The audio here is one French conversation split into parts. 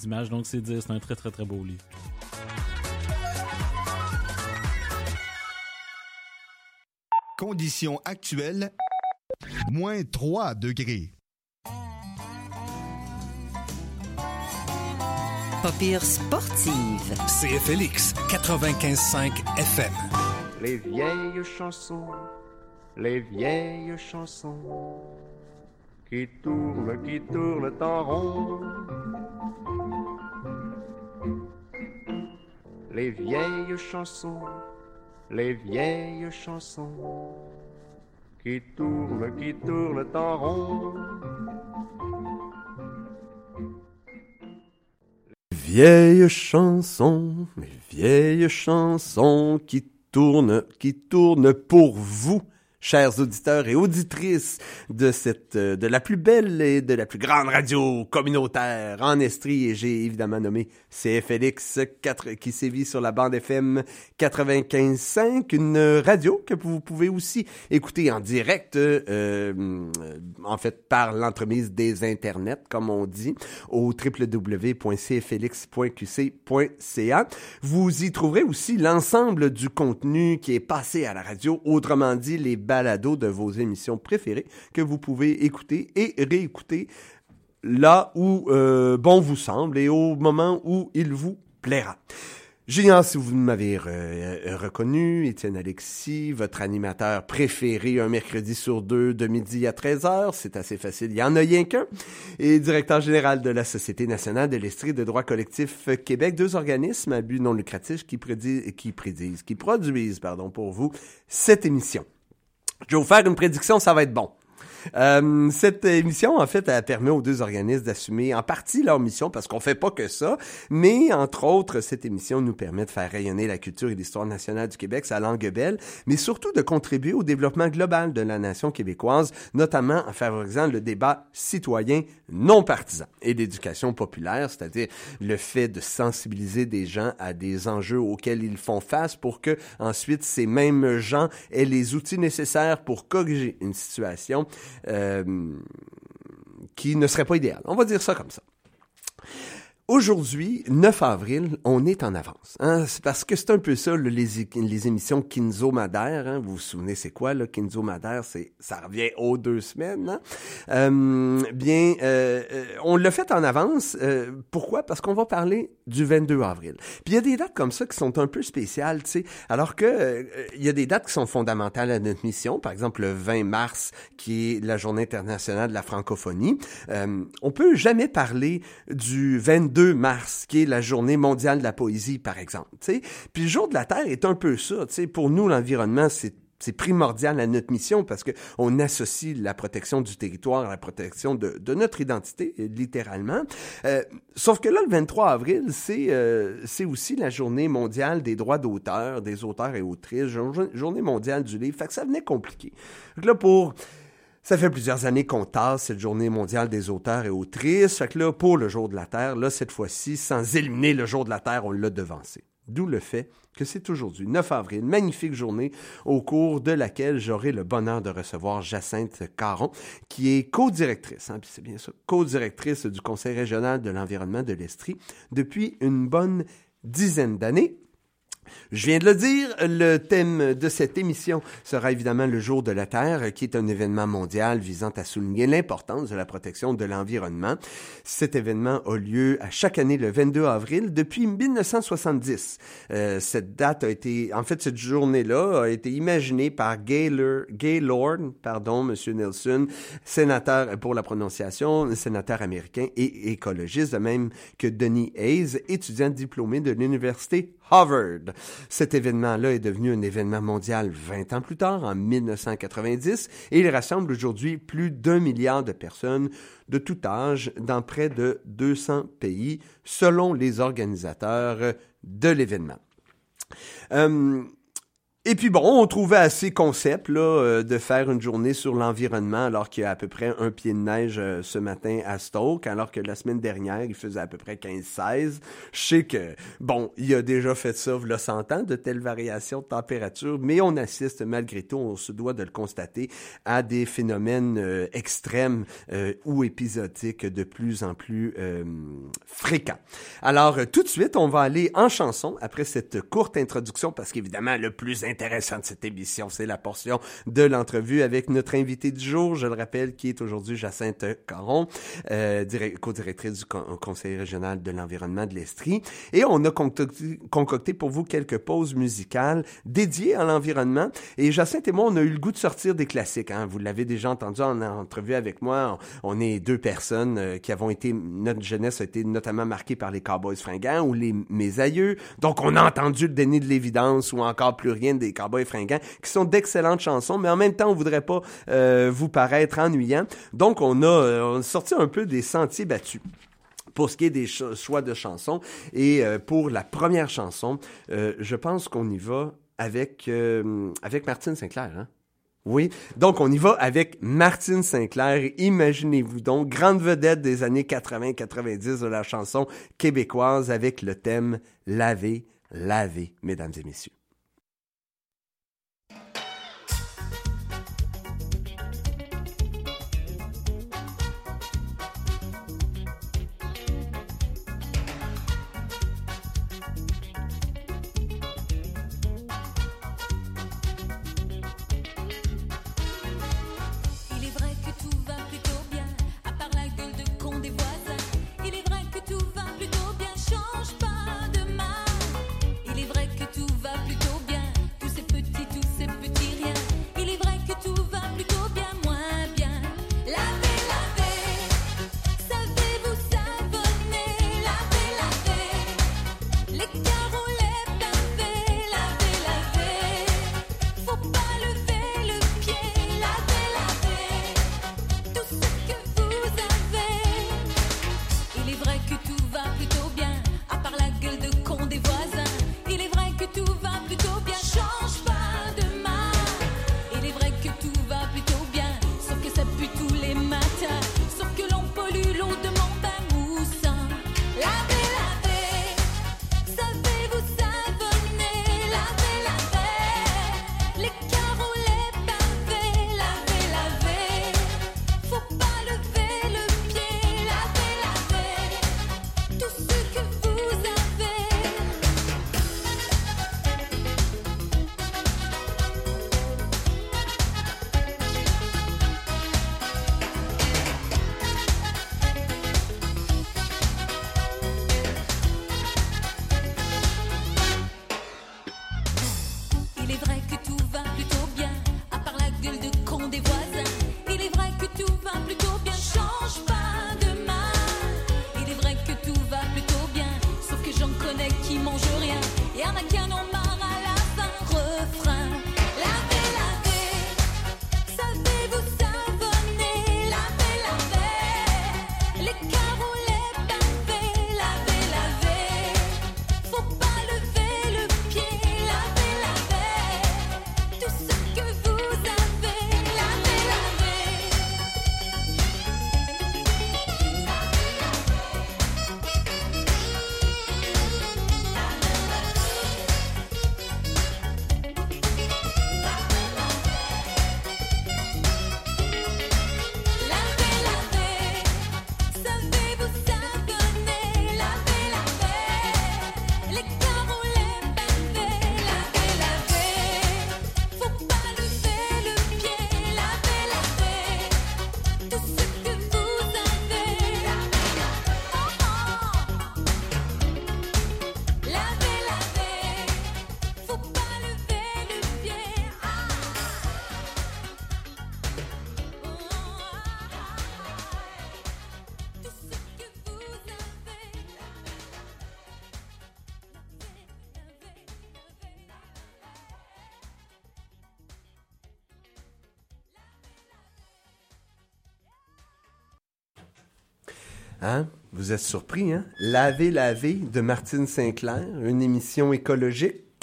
d'images. Donc, c'est dire, c'est un très, très, très beau livre. Conditions actuelles, moins 3 degrés. Pas pire sportive. CFLX 95.5 FM. Les vieilles chansons qui tournent en rond. Les vieilles chansons qui tournent en rond. Vieilles chansons qui tournent pour vous, chers auditeurs et auditrices de la plus belle et de la plus grande radio communautaire en Estrie, et j'ai évidemment nommé CFLX 4 qui sévit sur la bande FM 95.5, une radio que vous pouvez aussi écouter en direct, en fait par l'entremise des internets, comme on dit, au www.cflx.qc.ca. Vous y trouverez aussi l'ensemble du contenu qui est passé à la radio, autrement dit les balados de vos émissions préférées que vous pouvez écouter et réécouter là où bon vous semble et au moment où il vous plaira. J'ignore si vous m'avez reconnu, Étienne Alexis, votre animateur préféré un mercredi sur deux de midi à 13h, c'est assez facile, il y en a rien qu'un, et directeur général de la Société nationale de l'Estrie de droit collectif Québec, deux organismes à but non lucratif qui produisent pour vous cette émission. Je vais vous faire une prédiction, ça va être bon. Cette émission, en fait, elle permet aux deux organismes d'assumer en partie leur mission, parce qu'on fait pas que ça, mais entre autres, cette émission nous permet de faire rayonner la culture et l'histoire nationale du Québec, sa langue belle, mais surtout de contribuer au développement global de la nation québécoise, notamment en favorisant le débat citoyen non partisan et l'éducation populaire, c'est-à-dire le fait de sensibiliser des gens à des enjeux auxquels ils font face pour que ensuite ces mêmes gens aient les outils nécessaires pour corriger une situation qui ne serait pas idéal. On va dire ça comme ça. Aujourd'hui, 9 avril, on est en avance. Hein? C'est parce que c'est un peu ça, les émissions Kinzo Madère. Hein? Vous vous souvenez, c'est quoi, là? Kinzo Madère, ça revient aux 2 semaines. Hein? On l'a fait en avance. Pourquoi? Parce qu'on va parler du 22 avril. Puis il y a des dates comme ça qui sont un peu spéciales, tu sais. Alors que il y a des dates qui sont fondamentales à notre mission. Par exemple, le 20 mars, qui est la Journée internationale de la francophonie. On peut jamais parler du 22 mars, qui est la Journée mondiale de la poésie, par exemple. T'sais. Puis le Jour de la Terre est un peu ça. T'sais. Pour nous, l'environnement, c'est primordial à notre mission parce que on associe la protection du territoire à la protection de notre identité, littéralement. Sauf que là, le 23 avril, c'est aussi la Journée mondiale des droits d'auteur, des auteurs et autrices, Journée mondiale du livre. Fait que ça venait compliqué. Donc là, ça fait plusieurs années qu'on tasse cette Journée mondiale des auteurs et autrices. Fait que là, pour le Jour de la Terre, là, cette fois-ci, sans éliminer le Jour de la Terre, on l'a devancé. D'où le fait que c'est aujourd'hui, 9 avril, magnifique journée au cours de laquelle j'aurai le bonheur de recevoir Jacinthe Caron, qui est co-directrice, hein, puis c'est bien ça, co-directrice du Conseil régional de l'environnement de l'Estrie depuis une bonne dizaine d'années. Je viens de le dire, le thème de cette émission sera évidemment le Jour de la Terre, qui est un événement mondial visant à souligner l'importance de la protection de l'environnement. Cet événement a lieu à chaque année le 22 avril depuis 1970. Cette journée-là a été imaginée par Gaylord, Monsieur Nelson, sénateur pour la prononciation, sénateur américain et écologiste, de même que Denis Hayes, étudiant diplômé de l'Université Harvard. Cet événement-là est devenu un événement mondial 20 ans plus tard, en 1990, et il rassemble aujourd'hui plus d'1 milliard de personnes de tout âge dans près de 200 pays, selon les organisateurs de l'événement. Et puis bon, on trouvait assez concept là, de faire une journée sur l'environnement alors qu'il y a à peu près un pied de neige ce matin à Stoke, alors que la semaine dernière, il faisait à peu près 15-16. Je sais que, bon, il a déjà fait ça, v'là 100 ans, de telles variations de température, mais on assiste malgré tout, on se doit de le constater, à des phénomènes extrêmes ou épisodiques de plus en plus fréquents. Alors, tout de suite, on va aller en chanson après cette courte introduction, parce qu'évidemment, le plus intéressant de cette émission, c'est la portion de l'entrevue avec notre invité du jour, je le rappelle, qui est aujourd'hui Jacinthe Caron, co-directrice du Conseil régional de l'environnement de l'Estrie. Et on a concocté pour vous quelques pauses musicales dédiées à l'environnement. Et Jacinthe et moi, on a eu le goût de sortir des classiques. Hein. Vous l'avez déjà entendu en entrevue avec moi. On est deux personnes qui avons été... Notre jeunesse a été notamment marquée par les Cowboys fringants ou mes aïeux. Donc, on a entendu le déni de l'évidence ou encore plus rien des Cowboys fringants, qui sont d'excellentes chansons, mais en même temps, on voudrait pas vous paraître ennuyant. Donc, on a sorti un peu des sentiers battus pour ce qui est des choix de chansons. Et pour la première chanson, je pense qu'on y va avec Martine St-Clair, hein? Oui, donc on y va avec Martine St-Clair. Imaginez-vous donc, grande vedette des années 80-90 de la chanson québécoise avec le thème « Laver, laver », mesdames et messieurs. Hein? Vous êtes surpris, hein? Laver, laver de Martine St-Clair, une émission écologique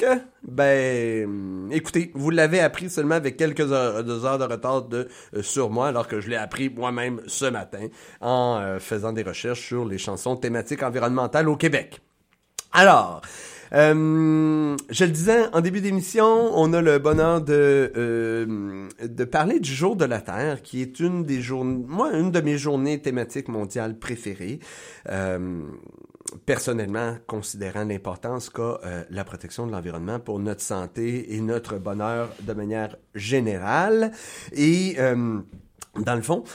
écoutez, vous l'avez appris seulement avec quelques heures de retard sur moi, alors que je l'ai appris moi-même ce matin en faisant des recherches sur les chansons thématiques environnementales au Québec. Alors, je le disais en début d'émission, on a le bonheur de parler du Jour de la Terre, qui est une de mes journées thématiques mondiales préférées. Personnellement, considérant l'importance qu'a la protection de l'environnement pour notre santé et notre bonheur de manière générale. Et dans le fond,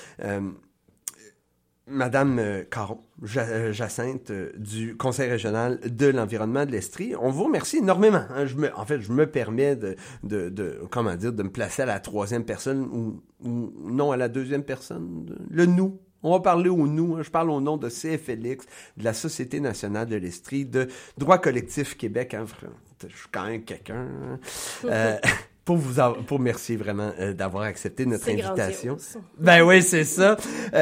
Madame Caron, Jacinthe du Conseil régional de l'environnement de l'Estrie, on vous remercie énormément. Hein. Je me permets de me placer à la troisième personne ou non à la deuxième personne, le nous. On va parler au nous. Hein. Je parle au nom de CFLX, de la Société nationale de l'Estrie, de Droit collectif Québec. Hein. Je suis quand même quelqu'un. Hein. Pour remercier vraiment d'avoir accepté notre invitation. Grandiose. Ben oui, c'est ça.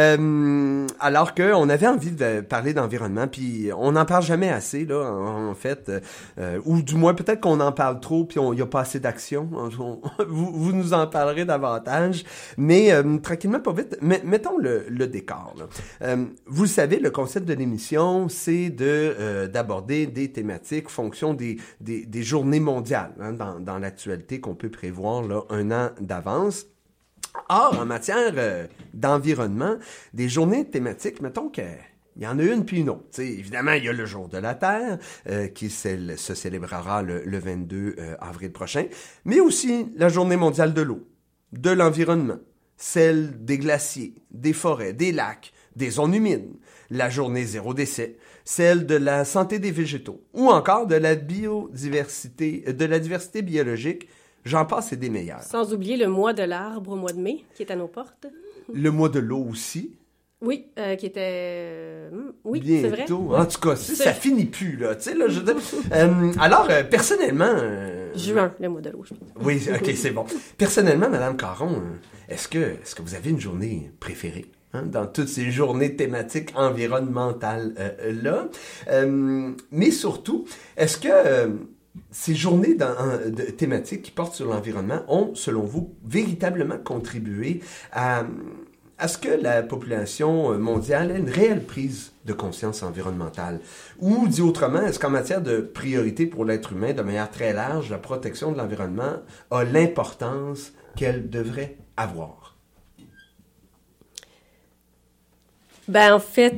Alors que on avait envie de parler d'environnement, puis on n'en parle jamais assez là, en fait, ou du moins peut-être qu'on en parle trop, puis il y a pas assez d'action. Vous nous en parlerez davantage, mais tranquillement, pas vite. Mettons le décor. Là. Vous le savez, le concept de l'émission, c'est d'aborder des thématiques fonction des journées mondiales hein, dans l'actualité qu'on peut prévoir là, un an d'avance. Or, en matière d'environnement, des journées thématiques, mettons qu'il y en a une puis une autre. T'sais, évidemment, il y a le Jour de la Terre qui se célébrera le 22 avril prochain, mais aussi la Journée mondiale de l'eau, de l'environnement, celle des glaciers, des forêts, des lacs, des zones humides, la Journée zéro décès, celle de la santé des végétaux, ou encore de la biodiversité, de la diversité biologique. J'en passe et des meilleurs. Sans oublier le mois de l'arbre au mois de mai, qui est à nos portes. Le mois de l'eau aussi. Oui, qui était... oui, bientôt. c'est vrai. En tout cas, ça finit plus, là. Tu sais, là, alors, personnellement... Juin, le mois de l'eau, je pense. Oui, OK, c'est bon. Personnellement, Madame Caron, est-ce que vous avez une journée préférée? Hein, dans toutes ces journées thématiques environnementales là. Mais surtout, est-ce que ces journées thématiques qui portent sur l'environnement ont, selon vous, véritablement contribué à ce que la population mondiale ait une réelle prise de conscience environnementale? Ou, dit autrement, est-ce qu'en matière de priorité pour l'être humain, de manière très large, la protection de l'environnement a l'importance qu'elle devrait avoir? Ben, en fait,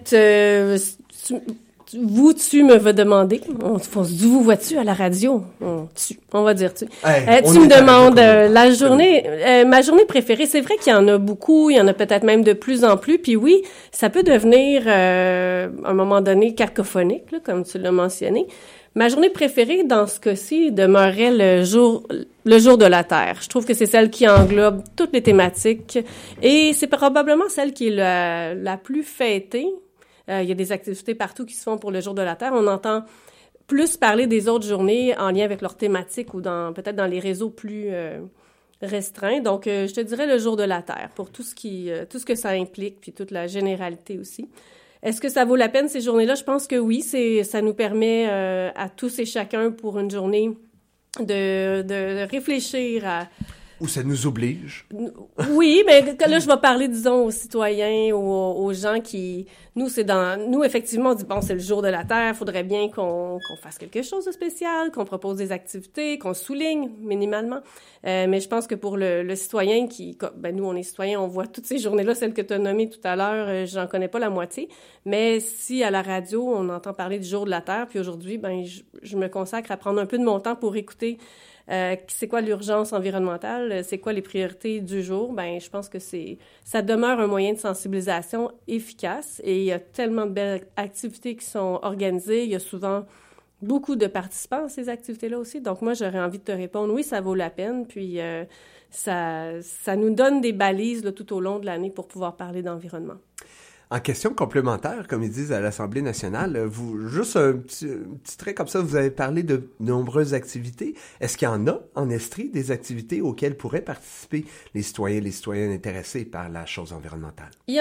tu me vas demander, on se dit, vous vois-tu à la radio? On va dire tu. Hey, tu me demandes la journée, ma journée préférée, c'est vrai qu'il y en a beaucoup, il y en a peut-être même de plus en plus, puis oui, ça peut devenir, à un moment donné, cacophonique, là, comme tu l'as mentionné. Ma journée préférée, dans ce cas-ci, demeurait le jour de la Terre. Je trouve que c'est celle qui englobe toutes les thématiques et c'est probablement celle qui est la plus fêtée. Il y a des activités partout qui se font pour le jour de la Terre. On entend plus parler des autres journées en lien avec leur thématique ou peut-être dans les réseaux plus restreints. Donc, je te dirais le jour de la Terre pour tout ce que ça implique puis toute la généralité aussi. Est-ce que ça vaut la peine, ces journées-là? Je pense que oui. Ça nous permet à tous et chacun pour une journée de réfléchir à... Ou ça nous oblige? Oui, mais là, je vais parler, disons, aux citoyens, aux gens qui... Nous, effectivement, on dit, bon, c'est le jour de la Terre, faudrait bien qu'on fasse quelque chose de spécial, qu'on propose des activités, qu'on souligne minimalement. Mais je pense que pour le citoyen nous, on est citoyens, on voit toutes ces journées-là, celles que tu as nommées tout à l'heure, j'en connais pas la moitié. Mais si à la radio, on entend parler du jour de la Terre, puis aujourd'hui, je me consacre à prendre un peu de mon temps pour écouter c'est quoi l'urgence environnementale, c'est quoi les priorités du jour, je pense que ça demeure un moyen de sensibilisation efficace et il y a tellement de belles activités qui sont organisées, il y a souvent beaucoup de participants à ces activités-là aussi, donc moi j'aurais envie de te répondre, oui, ça vaut la peine, puis ça nous donne des balises là, tout au long de l'année pour pouvoir parler d'environnement. En question complémentaire, comme ils disent à l'Assemblée nationale, juste un petit trait comme ça, vous avez parlé de nombreuses activités. Est-ce qu'il y en a en Estrie des activités auxquelles pourraient participer les citoyens intéressés par la chose environnementale? Il y en a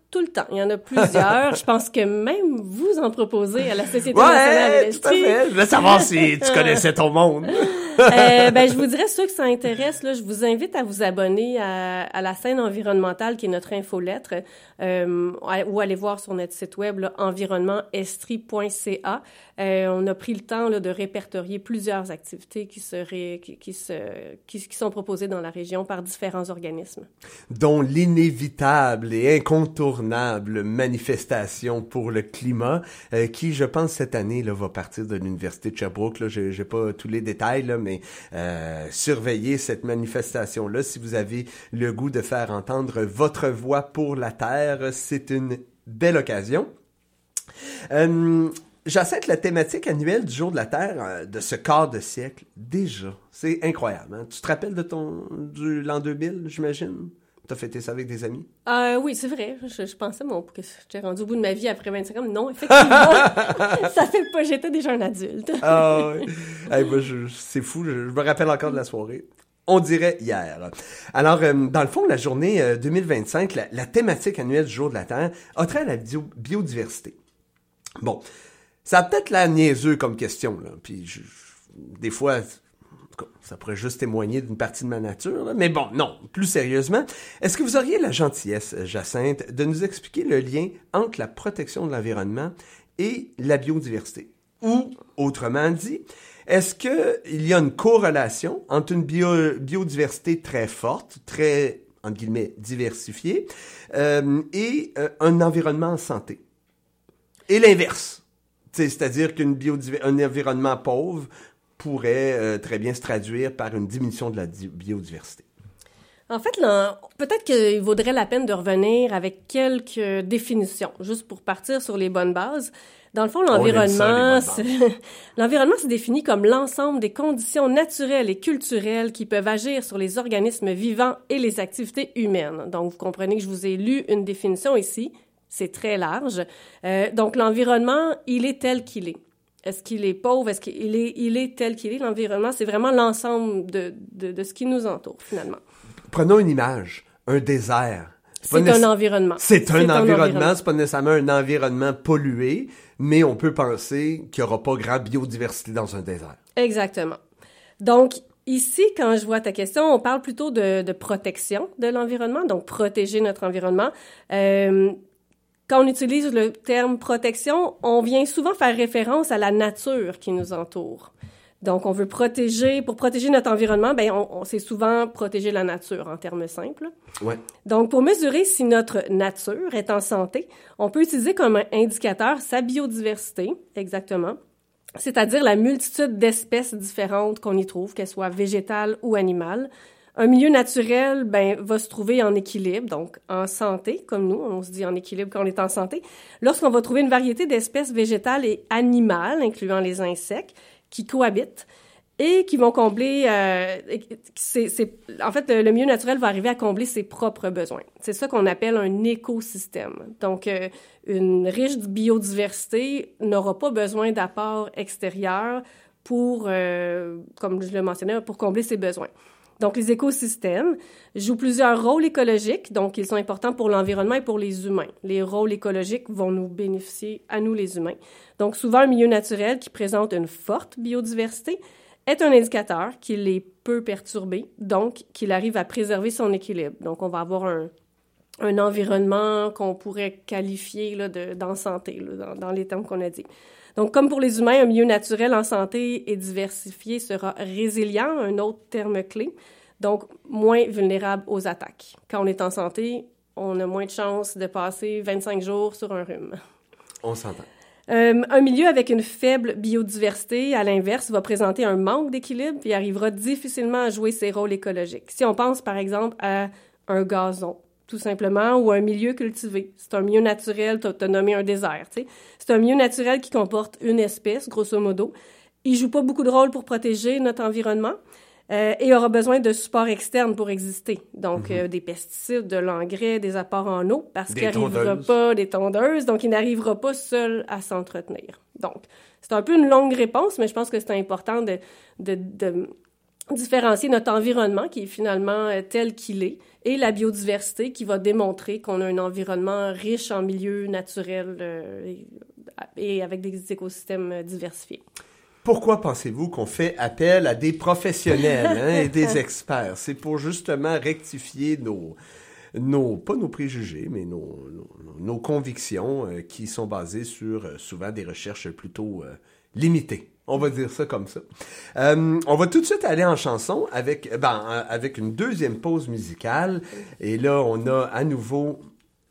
tout le temps. Il y en a plusieurs. Je pense que même vous en proposez à la Société nationale de l'Estrie. Tout à fait. Je voulais savoir si tu connaissais ton monde. Je vous dirais, ceux que ça intéresse, là, je vous invite à vous abonner à la scène environnementale qui est notre infolettre, ou aller voir sur notre site web, là, environnementestrie.ca. On a pris le temps là, de répertorier plusieurs activités qui sont proposées dans la région par différents organismes. Dont l'inévitable et incontournable manifestation pour le climat, qui, je pense, cette année là, va partir de l'Université de Sherbrooke. Là, j'ai pas tous les détails, là, mais surveillez cette manifestation-là. Si vous avez le goût de faire entendre votre voix pour la Terre, c'est une belle occasion. Jacinthe, la thématique annuelle du Jour de la Terre de ce quart de siècle, déjà, c'est incroyable. Hein? Tu te rappelles de l'an 2000, j'imagine? T'as fêté ça avec des amis? Oui, c'est vrai. Je pensais, que j'étais rendu au bout de ma vie après 25 ans. Non, effectivement, ça fait pas. J'étais déjà un adulte. Ah oui. Hey, c'est fou. Je me rappelle encore de la soirée. On dirait hier. Alors, dans le fond, la journée 2025, la thématique annuelle du Jour de la Terre a trait à la biodiversité. Bon, ça a peut-être l'air niaiseux comme question, là. Puis, des fois, ça pourrait juste témoigner d'une partie de ma nature, là. Mais bon, non, plus sérieusement, est-ce que vous auriez la gentillesse, Jacinthe, de nous expliquer le lien entre la protection de l'environnement et la biodiversité? Ou, autrement dit, est-ce qu'il y a une corrélation entre une biodiversité très forte, très, entre guillemets, diversifiée, et un environnement en santé? Et l'inverse. C'est-à-dire qu'un environnement pauvre pourrait très bien se traduire par une diminution de la biodiversité. En fait, là, peut-être qu'il vaudrait la peine de revenir avec quelques définitions, juste pour partir sur les bonnes bases. Dans le fond, l'environnement se définit comme l'ensemble des conditions naturelles et culturelles qui peuvent agir sur les organismes vivants et les activités humaines. Donc, vous comprenez que je vous ai lu une définition ici. C'est très large. Donc, l'environnement, il est tel qu'il est. Est-ce qu'il est pauvre? Est-ce qu'il est, il est tel qu'il est? L'environnement, c'est vraiment l'ensemble de ce qui nous entoure, finalement. Prenons une image, un désert. C'est un environnement. C'est un environnement, c'est pas nécessairement un environnement pollué, mais on peut penser qu'il n'y aura pas grande biodiversité dans un désert. Exactement. Donc, ici, quand je vois ta question, on parle plutôt de protection de l'environnement, donc protéger notre environnement. Quand on utilise le terme protection, on vient souvent faire référence à la nature qui nous entoure. Donc, on veut protéger, pour protéger notre environnement, on sait souvent protéger la nature en termes simples. Ouais. Donc, pour mesurer si notre nature est en santé, on peut utiliser comme indicateur sa biodiversité, exactement, c'est-à-dire la multitude d'espèces différentes qu'on y trouve, qu'elles soient végétales ou animales. Un milieu naturel, va se trouver en équilibre, donc en santé, comme nous, on se dit en équilibre quand on est en santé, lorsqu'on va trouver une variété d'espèces végétales et animales, incluant les insectes, qui cohabitent et qui vont combler... en fait, le milieu naturel va arriver à combler ses propres besoins. C'est ça qu'on appelle un écosystème. Donc, une riche biodiversité n'aura pas besoin d'apports extérieurs pour, comme je le mentionnais, pour combler ses besoins. Donc, les écosystèmes jouent plusieurs rôles écologiques, donc ils sont importants pour l'environnement et pour les humains. Les rôles écologiques vont nous bénéficier à nous, les humains. Donc, souvent, un milieu naturel qui présente une forte biodiversité est un indicateur qu'il est peu perturbé, donc qu'il arrive à préserver son équilibre. Donc, on va avoir un environnement qu'on pourrait qualifier là, d'en santé, là, dans les termes qu'on a dit. Donc, comme pour les humains, un milieu naturel en santé et diversifié sera résilient, un autre terme clé, donc moins vulnérable aux attaques. Quand on est en santé, on a moins de chances de passer 25 jours sur un rhume. On s'entend. Un milieu avec une faible biodiversité, à l'inverse, va présenter un manque d'équilibre et arrivera difficilement à jouer ses rôles écologiques. Si on pense, par exemple, à un gazon, tout simplement, ou un milieu cultivé. C'est un milieu naturel, t'as nommé un désert, tu sais. C'est un milieu naturel qui comporte une espèce, grosso modo. Il joue pas beaucoup de rôle pour protéger notre environnement et aura besoin de supports externes pour exister. Donc, des pesticides, de l'engrais, des apports en eau, parce qu'il n'arrivera pas, des tondeuses, donc il n'arrivera pas seul à s'entretenir. Donc, c'est un peu une longue réponse, mais je pense que c'est important différencier notre environnement qui est finalement tel qu'il est et la biodiversité qui va démontrer qu'on a un environnement riche en milieux naturels et avec des écosystèmes diversifiés. Pourquoi pensez-vous qu'on fait appel à des professionnels et des experts? C'est pour justement rectifier pas nos préjugés, mais nos convictions qui sont basées sur souvent des recherches plutôt limitées. On va dire ça comme ça. On va tout de suite aller en chanson avec une deuxième pause musicale. Et là, on a à nouveau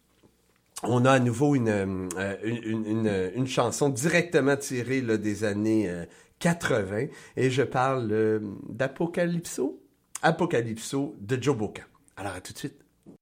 une chanson directement tirée là, des années 80. Et je parle d'Apocalypso de Joe Boca. Alors, à tout de suite.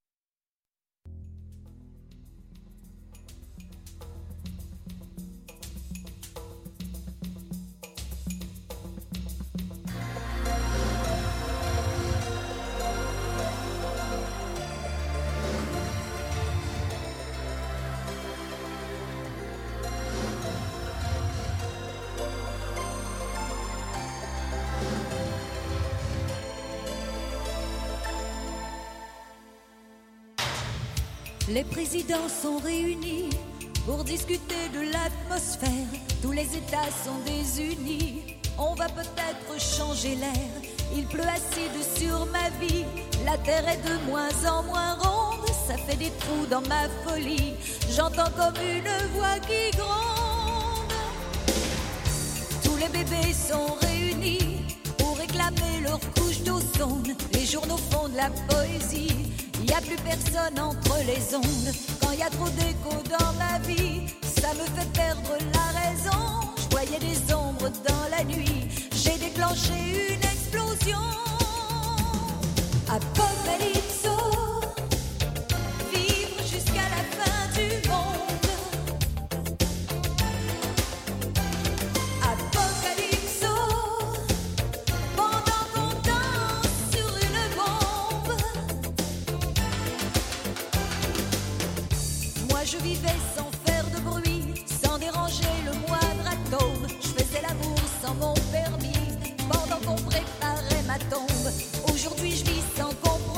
Les présidents sont réunis pour discuter de l'atmosphère. Tous les États sont désunis. On va peut-être changer l'air. Il pleut acide sur ma vie. La terre est de moins en moins ronde. Ça fait des trous dans ma folie. J'entends comme une voix qui gronde. Tous les bébés sont réunis pour réclamer leur couche d'ozone. Les journaux font de la poésie. Y a plus personne entre les ondes. Quand y a trop d'écho dans ma vie, ça me fait perdre la raison. Je voyais des ombres dans la nuit. J'ai déclenché une explosion. Apocalypso, vivre jusqu'à la fin du monde. Apocalypso, pendant qu'on danse sur une bombe. Moi je vivais sans faire de bruit, sans déranger le moindre atome. Je faisais l'amour sans mon permis, pendant qu'on préparait ma tombe. Aujourd'hui je vis sans comprendre.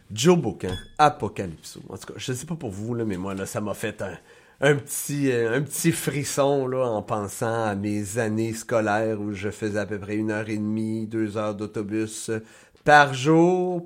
Joe Bocan, Apocalypso. En tout cas, je sais pas pour vous, là, mais moi, là, ça m'a fait un petit frisson, là, en pensant à mes années scolaires où je faisais à peu près 1h30, 2 heures d'autobus par jour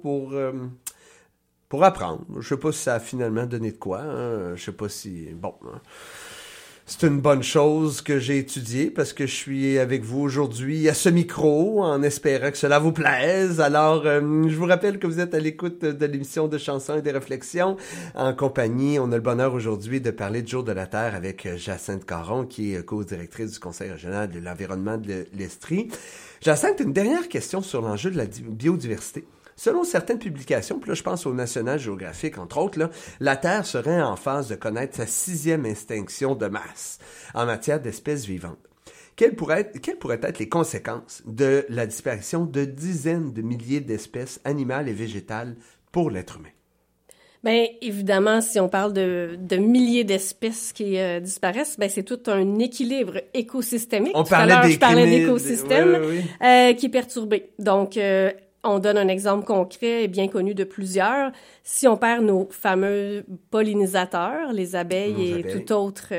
pour apprendre. Je sais pas si ça a finalement donné de quoi, hein. Je sais pas si... Bon... Hein. C'est une bonne chose que j'ai étudié parce que je suis avec vous aujourd'hui à ce micro en espérant que cela vous plaise. Alors, je vous rappelle que vous êtes à l'écoute de l'émission de chansons et des réflexions en compagnie. On a le bonheur aujourd'hui de parler du Jour de la Terre avec Jacinthe Caron qui est co-directrice du Conseil régional de l'environnement de l'Estrie. Jacinthe, une dernière question sur l'enjeu de la biodiversité. Selon certaines publications, puis là je pense au National Geographic entre autres, là, la Terre serait en phase de connaître sa 6e extinction de masse en matière d'espèces vivantes. Quelles pourraient être les conséquences de la disparition de dizaines de milliers d'espèces animales et végétales pour l'être humain? Bien, évidemment, si on parle de milliers d'espèces qui disparaissent, ben c'est tout un équilibre écosystémique. On parlait je parlais d'écosystème qui est perturbé. Donc, on donne un exemple concret et bien connu de plusieurs. Si on perd nos fameux pollinisateurs, les abeilles et tout autre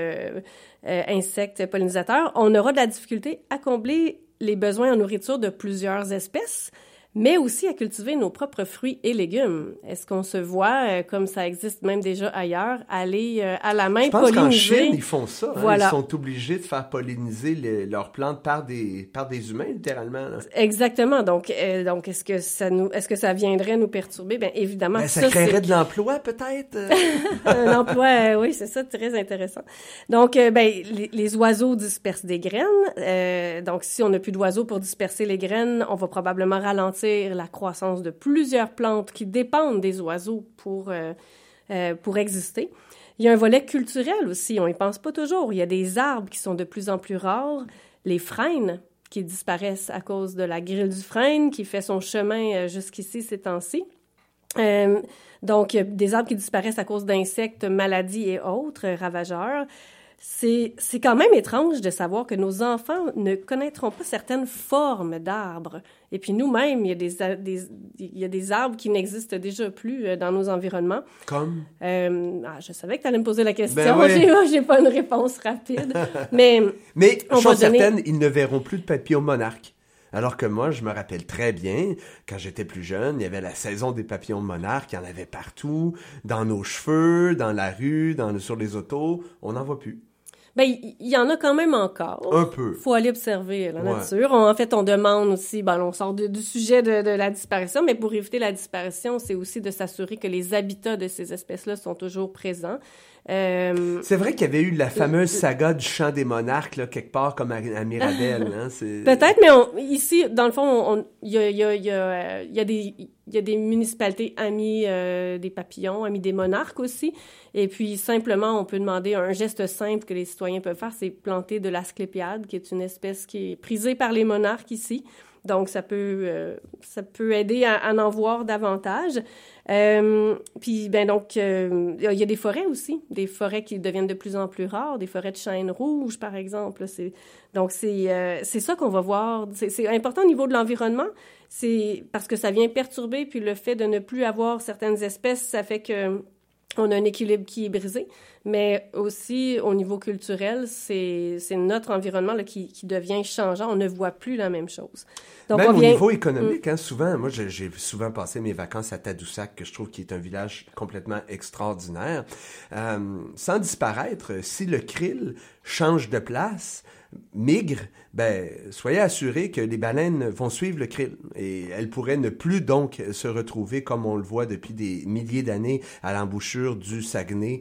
insectes pollinisateurs, on aura de la difficulté à combler les besoins en nourriture de plusieurs espèces, mais aussi à cultiver nos propres fruits et légumes. Est-ce qu'on se voit, comme ça existe même déjà ailleurs, aller à la main polliniser? Je pense qu'en Chine, ils font ça. Hein? Voilà. Ils sont obligés de faire polliniser leurs plantes par des humains, littéralement. Là. Exactement. Donc, est-ce que ça viendrait nous perturber? Bien, évidemment. Ben, ça créerait de l'emploi, peut-être? Un emploi, oui, c'est ça, très intéressant. Donc, les oiseaux dispersent des graines. Donc, si on n'a plus d'oiseaux pour disperser les graines, on va probablement ralentir la croissance de plusieurs plantes qui dépendent des oiseaux pour exister. Il y a un volet culturel aussi, on y pense pas toujours. Il y a des arbres qui sont de plus en plus rares, les frênes qui disparaissent à cause de la grille du frêne qui fait son chemin jusqu'ici ces temps-ci. Donc, des arbres qui disparaissent à cause d'insectes, maladies et autres ravageurs. C'est quand même étrange de savoir que nos enfants ne connaîtront pas certaines formes d'arbres. Et puis nous-mêmes, il y a des arbres qui n'existent déjà plus dans nos environnements. Comme? Je savais que tu allais me poser la question. Ben oui. J'ai pas une réponse rapide. Mais chose certaine, ils ne verront plus de papillons monarques. Alors que moi, je me rappelle très bien, quand j'étais plus jeune, il y avait la saison des papillons monarques, il y en avait partout, dans nos cheveux, dans la rue, sur les autos, on n'en voit plus. Ben, il y en a quand même encore. Un peu. Faut aller observer la nature. En fait, on demande aussi, on sort du sujet de la disparition, mais pour éviter la disparition, c'est aussi de s'assurer que les habitats de ces espèces-là sont toujours présents. C'est vrai qu'il y avait eu la fameuse saga du chant des monarques, là, quelque part comme à Mirabel. Hein, peut-être, mais ici, dans le fond, il y a des municipalités amies des papillons, amies des monarques aussi. Et puis, simplement, on peut demander un geste simple que les citoyens peuvent faire, c'est planter de l'asclépiade, qui est une espèce qui est prisée par les monarques ici. Donc, ça peut aider à en voir davantage. Puis, il y a des forêts aussi, des forêts qui deviennent de plus en plus rares, des forêts de chêne rouge, par exemple. Donc, c'est ça qu'on va voir. C'est important au niveau de l'environnement, c'est parce que ça vient perturber, puis le fait de ne plus avoir certaines espèces, ça fait que on a un équilibre qui est brisé, mais aussi au niveau culturel, c'est notre environnement là, qui devient changeant. On ne voit plus la même chose. Donc, même au niveau économique, hein, souvent, moi j'ai souvent passé mes vacances à Tadoussac, que je trouve qui est un village complètement extraordinaire. Sans disparaître, si le krill change de place, migre, soyez assurés que les baleines vont suivre le krill et elles pourraient ne plus donc se retrouver comme on le voit depuis des milliers d'années à l'embouchure du Saguenay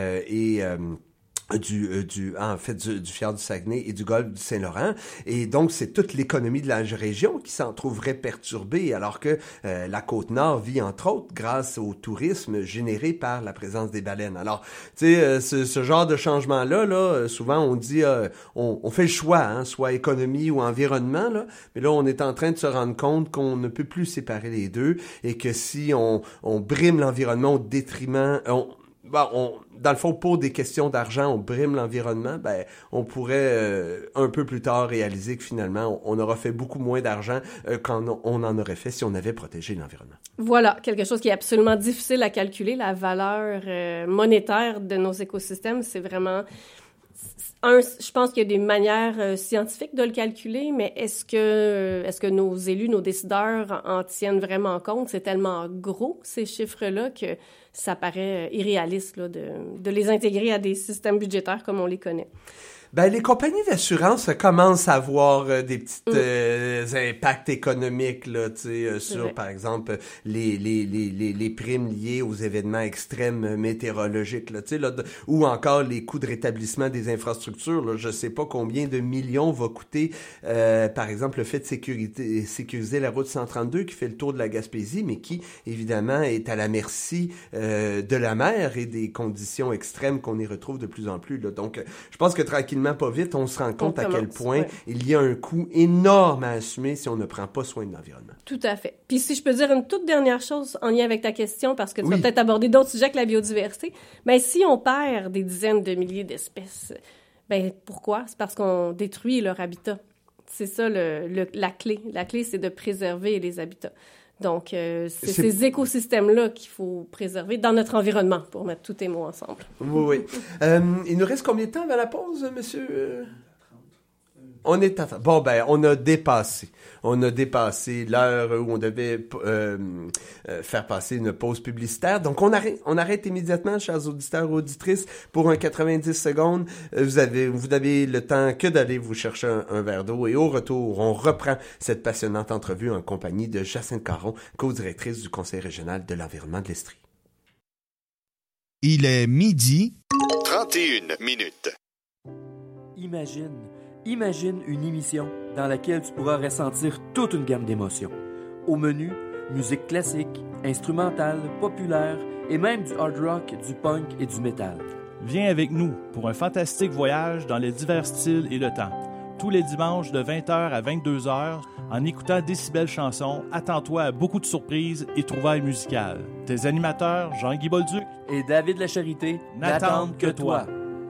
du fjord du Saguenay et du golfe du Saint-Laurent. Et donc, c'est toute l'économie de la région qui s'en trouverait perturbée, alors que la Côte-Nord vit, entre autres, grâce au tourisme généré par la présence des baleines. Alors, tu sais, ce genre de changement-là, souvent, on dit, on fait le choix, hein, soit économie ou environnement, là, mais là, on est en train de se rendre compte qu'on ne peut plus séparer les deux et que si on brime l'environnement au détriment... dans le fond, pour des questions d'argent, on brime l'environnement, on pourrait un peu plus tard réaliser que finalement, on aura fait beaucoup moins d'argent qu'on en aurait fait si on avait protégé l'environnement. Voilà, quelque chose qui est absolument difficile à calculer. La valeur monétaire de nos écosystèmes, c'est vraiment... je pense qu'il y a des manières scientifiques de le calculer, mais est-ce que nos élus, nos décideurs en tiennent vraiment compte? C'est tellement gros, ces chiffres-là, que ça paraît irréaliste là, de les intégrer à des systèmes budgétaires comme on les connaît. Les compagnies d'assurance commencent à avoir des petits impacts économiques là, sur par exemple les primes liées aux événements extrêmes météorologiques là, ou encore les coûts de rétablissement des infrastructures. Là, je sais pas combien de millions va coûter par exemple le fait de sécuriser la route 132 qui fait le tour de la Gaspésie, mais qui évidemment est à la merci de la mer et des conditions extrêmes qu'on y retrouve de plus en plus. Là. Donc, je pense que tranquillement, pas vite, on se rend compte à quel point il y a un coût énorme à assumer si on ne prend pas soin de l'environnement. Tout à fait. Puis si je peux dire une toute dernière chose en lien avec ta question, parce que tu vas peut-être aborder d'autres sujets que la biodiversité, si on perd des dizaines de milliers d'espèces, pourquoi? C'est parce qu'on détruit leur habitat. C'est ça la clé. La clé, c'est de préserver les habitats. Donc, c'est ces écosystèmes-là qu'il faut préserver dans notre environnement, pour mettre tous tes mots ensemble. Oui. Il nous reste combien de temps avant la pause, monsieur? On est à... on a dépassé. On a dépassé l'heure où on devait faire passer une pause publicitaire. Donc, on arrête immédiatement, chers auditeurs et auditrices, pour un 90 secondes. Vous avez le temps que d'aller vous chercher un verre d'eau. Et au retour, on reprend cette passionnante entrevue en compagnie de Jacinthe Caron, co-directrice du Conseil régional de l'environnement de l'Estrie. Il est midi. 31 minutes. Imagine une émission dans laquelle tu pourras ressentir toute une gamme d'émotions. Au menu, musique classique, instrumentale, populaire et même du hard rock, du punk et du métal. Viens avec nous pour un fantastique voyage dans les divers styles et le temps. Tous les dimanches de 20h à 22h, en écoutant Décibel Chansons, attends-toi à beaucoup de surprises et trouvailles musicales. Tes animateurs, Jean-Guy Bolduc et David Lacharité, n'attendent que toi.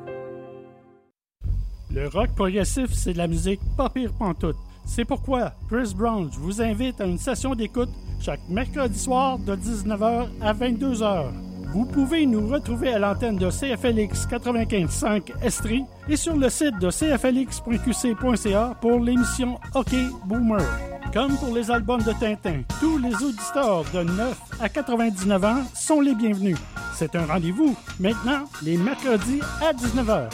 Le rock progressif, c'est de la musique pas pire pantoute. C'est pourquoi Chris Brown vous invite à une session d'écoute chaque mercredi soir de 19h à 22h. Vous pouvez nous retrouver à l'antenne de CFLX 95.5 Estrie et sur le site de cflx.qc.ca pour l'émission OK Boomer. Comme pour les albums de Tintin, tous les auditeurs de 9 à 99 ans sont les bienvenus. C'est un rendez-vous maintenant les mercredis à 19h.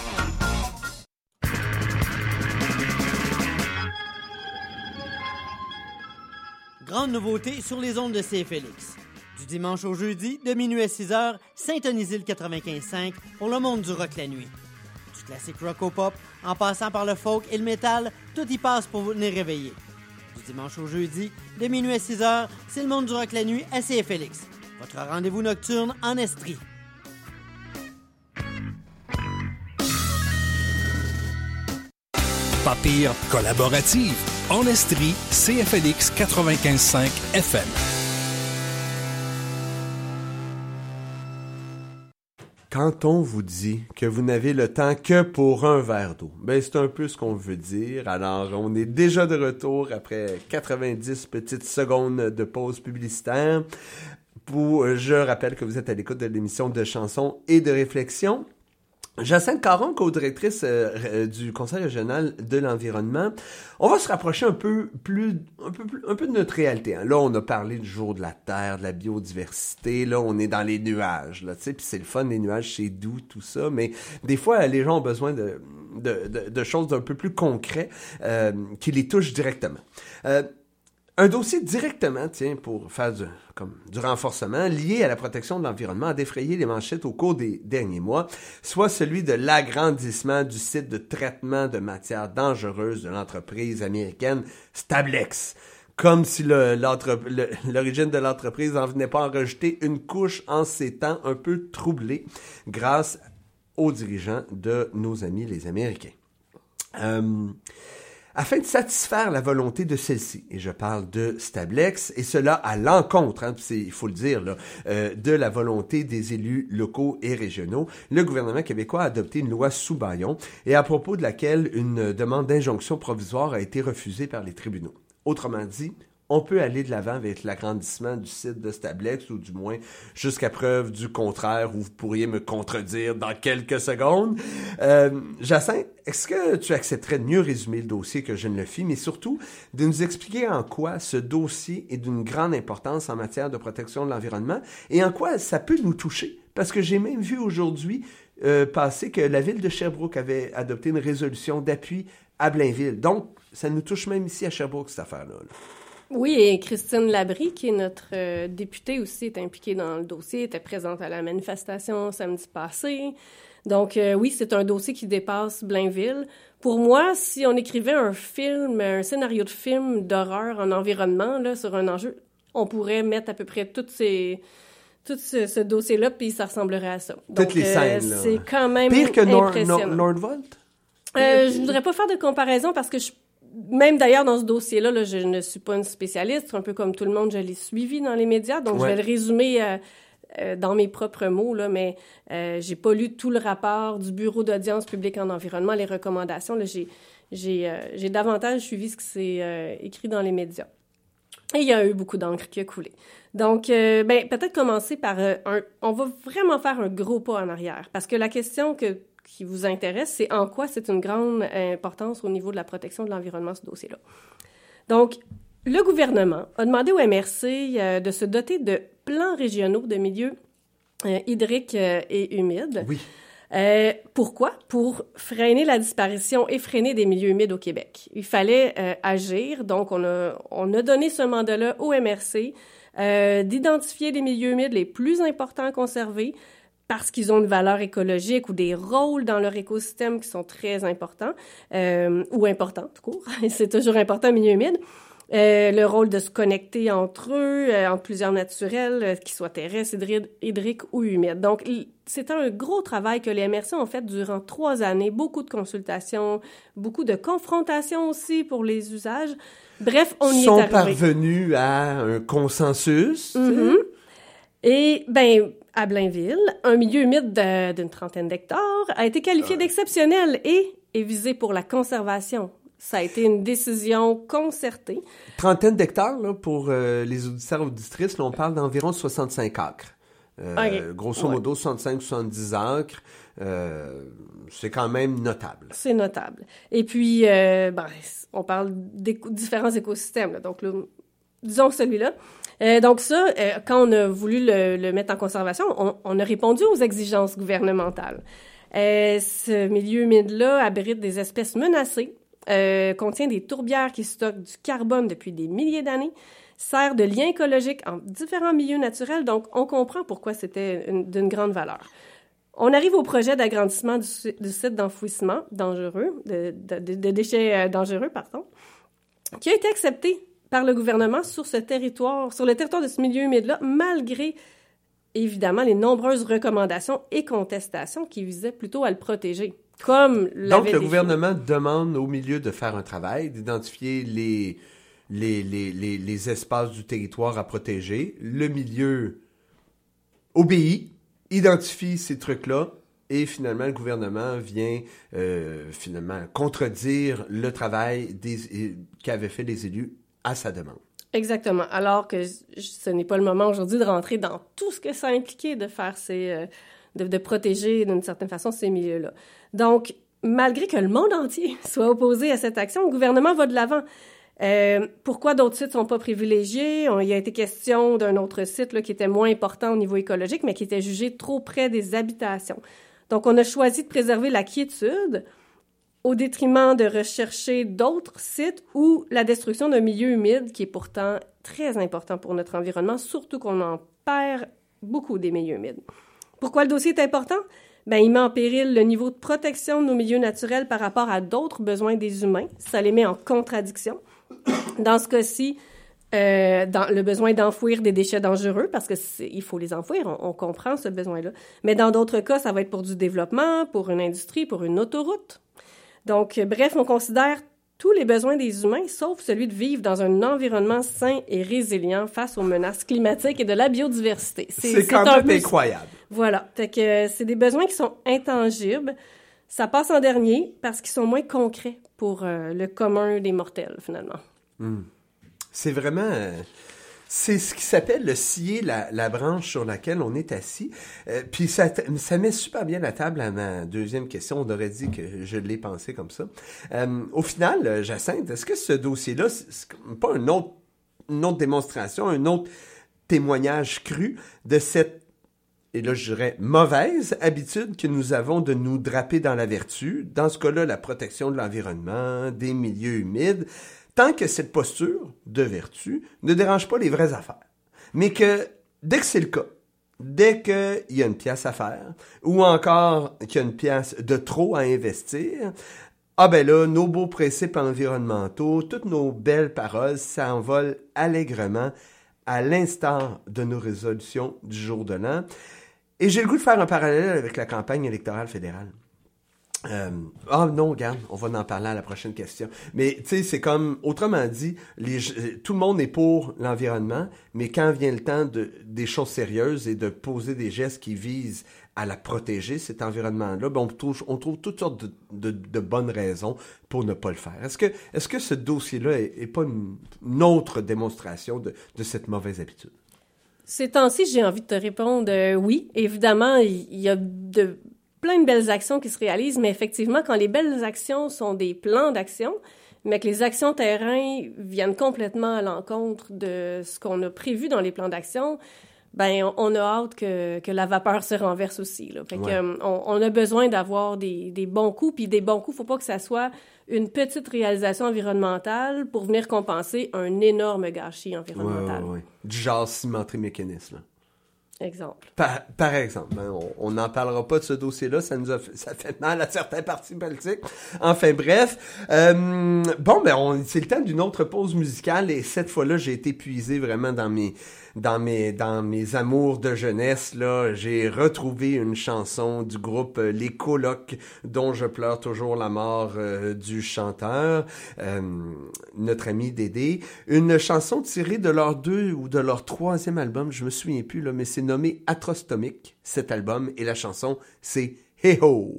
Grande nouveauté sur les ondes de CFLX. Du dimanche au jeudi, de minuit à 6h, syntonisez le 95.5 pour le monde du rock la nuit. Du classique rock au pop, en passant par le folk et le métal, tout y passe pour vous tenir réveillé. Du dimanche au jeudi, de minuit à 6h, c'est le monde du rock la nuit à CFLX. Votre rendez-vous nocturne en Estrie. Pas pire collaborative. En Estrie, CFLX 95.5 FM. Quand on vous dit que vous n'avez le temps que pour un verre d'eau, c'est un peu ce qu'on veut dire. Alors, on est déjà de retour après 90 petites secondes de pause publicitaire. Je rappelle que vous êtes à l'écoute de l'émission de chansons et de réflexion. Jacinthe Caron, co-directrice du Conseil régional de l'environnement. On va se rapprocher un peu de notre réalité. Hein. Là, on a parlé du jour de la Terre, de la biodiversité. Là, on est dans les nuages. Là, tu sais, puis c'est le fun, les nuages, c'est doux, tout ça. Mais des fois, les gens ont besoin de choses d'un peu plus concrètes qui les touchent directement. Un dossier directement, pour faire du renforcement lié à la protection de l'environnement a défrayé les manchettes au cours des derniers mois, soit celui de l'agrandissement du site de traitement de matières dangereuses de l'entreprise américaine Stablex. Comme si l'origine de l'entreprise n'en venait pas en rajouter une couche en ces temps un peu troublés grâce aux dirigeants de nos amis les Américains. afin de satisfaire la volonté de celle-ci. Et je parle de Stablex, et cela à l'encontre, il faut le dire, là, de la volonté des élus locaux et régionaux. Le gouvernement québécois a adopté une loi sous bâillon, et à propos de laquelle une demande d'injonction provisoire a été refusée par les tribunaux. Autrement dit, on peut aller de l'avant avec l'agrandissement du site de Stablex, ou du moins jusqu'à preuve du contraire, où vous pourriez me contredire dans quelques secondes. Jacinthe, est-ce que tu accepterais de mieux résumer le dossier que je ne le fis, mais surtout de nous expliquer en quoi ce dossier est d'une grande importance en matière de protection de l'environnement et en quoi ça peut nous toucher? Parce que j'ai même vu aujourd'hui passer que la ville de Sherbrooke avait adopté une résolution d'appui à Blainville. Donc, ça nous touche même ici à Sherbrooke, cette affaire-là. Oui, et Christine Labrie, qui est notre députée aussi, est impliquée dans le dossier, était présente à la manifestation samedi passé. Donc oui, c'est un dossier qui dépasse Blainville. Pour moi, si on écrivait un scénario de film d'horreur en environnement, là, sur un enjeu, on pourrait mettre à peu près tout ce dossier-là, puis ça ressemblerait à ça. Donc, toutes les scènes, là. C'est quand même pire que impressionnant. Nordvolt? Je voudrais pas faire de comparaison parce que même d'ailleurs, dans ce dossier-là, là, je ne suis pas une spécialiste. Un peu comme tout le monde, je l'ai suivi dans les médias. Donc, je vais le résumer dans mes propres mots, là, mais j'ai pas lu tout le rapport du Bureau d'audience publique en environnement, les recommandations. Là, j'ai davantage suivi ce qui s'est écrit dans les médias. Et il y a eu beaucoup d'encre qui a coulé. Donc, peut-être commencer par on va vraiment faire un gros pas en arrière. Parce que la question qui vous intéresse, c'est en quoi c'est une grande importance au niveau de la protection de l'environnement, ce dossier-là. Donc, le gouvernement a demandé au MRC de se doter de plans régionaux de milieux hydriques et humides. Oui. Pourquoi? Pour freiner la disparition et freiner des milieux humides au Québec. Il fallait agir, donc on a donné ce mandat-là au MRC d'identifier les milieux humides les plus importants à conserver, parce qu'ils ont une valeur écologique ou des rôles dans leur écosystème qui sont très importants, ou importants, tout court. C'est toujours important, milieu humide. Le rôle de se connecter entre eux, entre plusieurs naturels, qu'ils soient terrestres, hydriques ou humides. Donc, c'est un gros travail que les MRC ont fait durant 3 années. Beaucoup de consultations, beaucoup de confrontations aussi pour les usages. Bref, on y est arrivé. Sont parvenus à un consensus. Mm-hmm. Et, à Blainville, un milieu humide d'une 30aine d'hectares a été qualifié d'exceptionnel et est visé pour la conservation. Ça a été une décision concertée. 30aine d'hectares, là, pour les auditeurs et auditrices, là, on parle d'environ 65 acres. Grosso modo, 65-70 acres. C'est quand même notable. C'est notable. Et puis, on parle des différents écosystèmes. Là. Donc, là, disons celui-là. Donc ça, quand on a voulu le mettre en conservation, on a répondu aux exigences gouvernementales. Ce milieu humide-là abrite des espèces menacées, contient des tourbières qui stockent du carbone depuis des milliers d'années, sert de lien écologique entre différents milieux naturels, donc on comprend pourquoi c'était d'une grande valeur. On arrive au projet d'agrandissement du site d'enfouissement dangereux, de déchets dangereux, qui a été accepté par le gouvernement sur le territoire de ce milieu humide-là, malgré, évidemment, les nombreuses recommandations et contestations qui visaient plutôt à le protéger. Donc, le gouvernement demande au milieu de faire un travail, d'identifier les espaces du territoire à protéger. Le milieu obéit, identifie ces trucs-là, et finalement, le gouvernement vient contredire le travail qu'avaient fait les élus à sa demande. Exactement. Alors que ce n'est pas le moment aujourd'hui de rentrer dans tout ce que ça impliquait de faire de protéger d'une certaine façon ces milieux-là. Donc, malgré que le monde entier soit opposé à cette action, le gouvernement va de l'avant. Pourquoi d'autres sites ne sont pas privilégiés? Il a été question d'un autre site là, qui était moins important au niveau écologique, mais qui était jugé trop près des habitations. Donc, on a choisi de préserver la quiétude au détriment de rechercher d'autres sites ou la destruction d'un milieu humide qui est pourtant très important pour notre environnement, surtout qu'on en perd beaucoup des milieux humides. Pourquoi le dossier est important? Il met en péril le niveau de protection de nos milieux naturels par rapport à d'autres besoins des humains. Ça les met en contradiction. Dans ce cas-ci, dans le besoin d'enfouir des déchets dangereux, parce qu'il faut les enfouir, on comprend ce besoin-là. Mais dans d'autres cas, ça va être pour du développement, pour une industrie, pour une autoroute. Donc, bref, on considère tous les besoins des humains, sauf celui de vivre dans un environnement sain et résilient face aux menaces climatiques et de la biodiversité. C'est quand même incroyable. Voilà. Fait que c'est des besoins qui sont intangibles. Ça passe en dernier parce qu'ils sont moins concrets pour le commun des mortels, finalement. C'est vraiment... c'est ce qui s'appelle le scier la branche sur laquelle on est assis. Puis ça met super bien la table à ma deuxième question. On aurait dit que je l'ai pensé comme ça. Au final, Jacinthe, est-ce que ce dossier-là, c'est pas une autre démonstration, un autre témoignage cru de cette, et là je dirais, mauvaise habitude que nous avons de nous draper dans la vertu, dans ce cas-là, la protection de l'environnement, des milieux humides, tant que cette posture de vertu ne dérange pas les vraies affaires. Mais que, dès que c'est le cas, dès qu'il y a une pièce à faire, ou encore qu'il y a une pièce de trop à investir, ah ben là, nos beaux principes environnementaux, toutes nos belles paroles s'envolent allègrement à l'instar de nos résolutions du jour de l'an. Et j'ai le goût de faire un parallèle avec la campagne électorale fédérale. Non, regarde, on va en parler à la prochaine question. Mais tu sais, c'est comme, autrement dit, tout le monde est pour l'environnement, mais quand vient le temps des choses sérieuses et de poser des gestes qui visent à la protéger, cet environnement-là, ben on trouve toutes sortes de bonnes raisons pour ne pas le faire. Est-ce que ce dossier-là est pas une autre démonstration de cette mauvaise habitude? Ces temps-ci, j'ai envie de te répondre oui. Évidemment, il y a plein de belles actions qui se réalisent, mais effectivement, quand les belles actions sont des plans d'action, mais que les actions terrain viennent complètement à l'encontre de ce qu'on a prévu dans les plans d'action, ben on a hâte que la vapeur se renverse aussi. Là. Fait que, on a besoin d'avoir des bons coups, puis des bons coups, faut pas que ça soit une petite réalisation environnementale pour venir compenser un énorme gâchis environnemental. Ouais. Du genre cimenterie mécanisme. Exemple. Par exemple, hein, on n'en parlera pas de ce dossier-là, ça fait mal à certains partis politiques. Enfin bref, c'est le temps d'une autre pause musicale et cette fois-là, j'ai été puisé vraiment dans mes amours de jeunesse. Là, j'ai retrouvé une chanson du groupe Les Colocs, dont je pleure toujours la mort du chanteur, notre ami Dédé. Une chanson tirée de leur 2 ou de leur 3e album, je me souviens plus là, mais c'est nommé Atrostomique, cet album, et la chanson, c'est Hey Ho!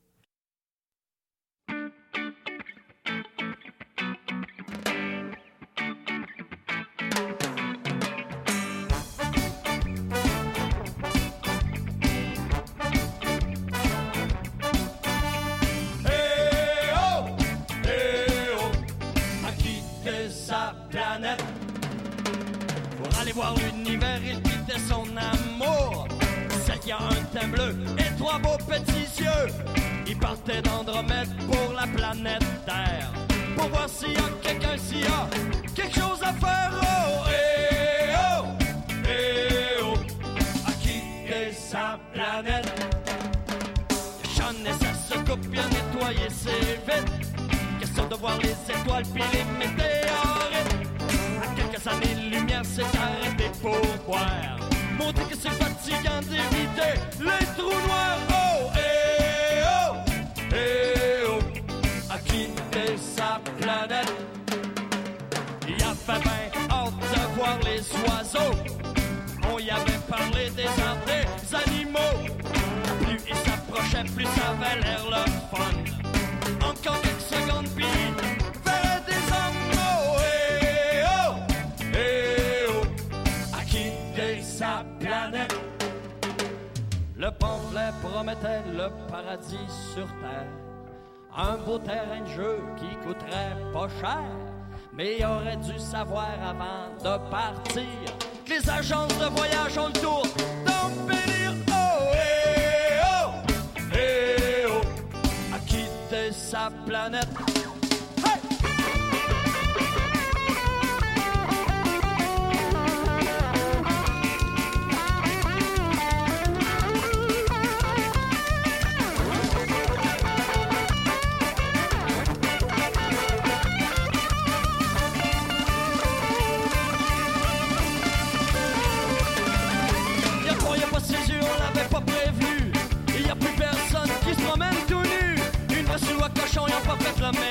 Voir l'univers, il quittait son amour. Celle qui a un teint bleu et 3 beaux petits yeux. Il partait d'Andromède pour la planète Terre, pour voir s'il y a quelqu'un, s'il y a quelque chose à faire. Oh, eh oh, eh oh, à quitter sa planète. Jeanne et ça se coupe bien nettoyer, c'est vite. Question de voir les étoiles puis les météorites. Quelques années-lumière s'est arrêté pour boire. Montrer que c'est fatigant d'éviter les trous noirs. Oh, eh oh, eh oh, à quitter sa planète. Il y avait bien hâte de voir les oiseaux. On y avait parlé des arbres, des animaux. Plus ils s'approchaient, plus ça avait l'air le fun. Encore quelques secondes, puis verrait des hommes. Sa planète. Le pamphlet promettait le paradis sur terre, un beau terrain de jeu qui coûterait pas cher. Mais il aurait dû savoir avant de partir que les agences de voyage ont le tour d'embellir. Oh, eh oh, eh oh, à quitter sa planète. Ils ont pas fait le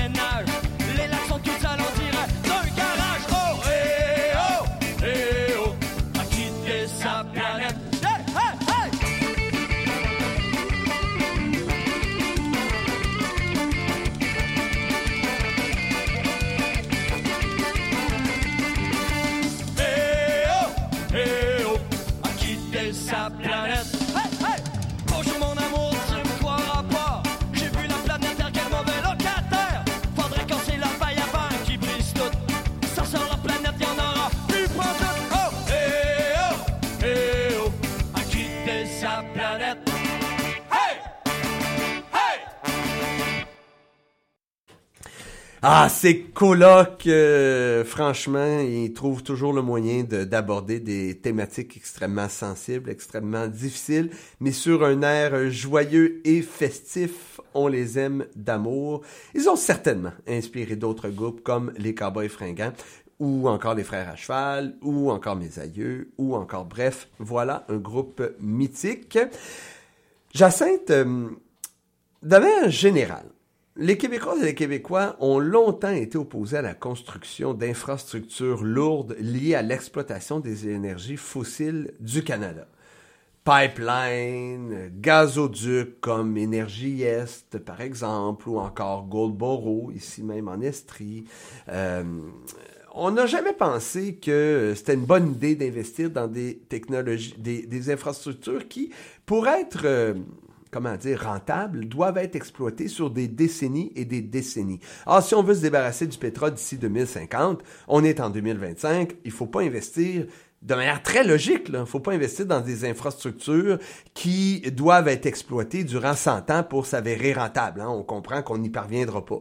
Ah, ces colocs, franchement, ils trouvent toujours le moyen d'aborder des thématiques extrêmement sensibles, extrêmement difficiles, mais sur un air joyeux et festif. On les aime d'amour. Ils ont certainement inspiré d'autres groupes comme les Cowboys Fringants, ou encore les Frères à Cheval, ou encore Mes Aïeux, ou encore, bref, voilà un groupe mythique. Jacinthe, de manière générale, les Québécoises et les Québécois ont longtemps été opposés à la construction d'infrastructures lourdes liées à l'exploitation des énergies fossiles du Canada. Pipeline, gazoducs comme Énergie Est, par exemple, ou encore Goldboro, ici même en Estrie. On n'a jamais pensé que c'était une bonne idée d'investir dans des technologies, des infrastructures qui, pour être rentables, doivent être exploitées sur des décennies et des décennies. Alors, si on veut se débarrasser du pétrole d'ici 2050, on est en 2025, il faut pas investir de manière très logique, là. Il faut pas investir dans des infrastructures qui doivent être exploitées durant 100 ans pour s'avérer rentables. Hein. On comprend qu'on n'y parviendra pas.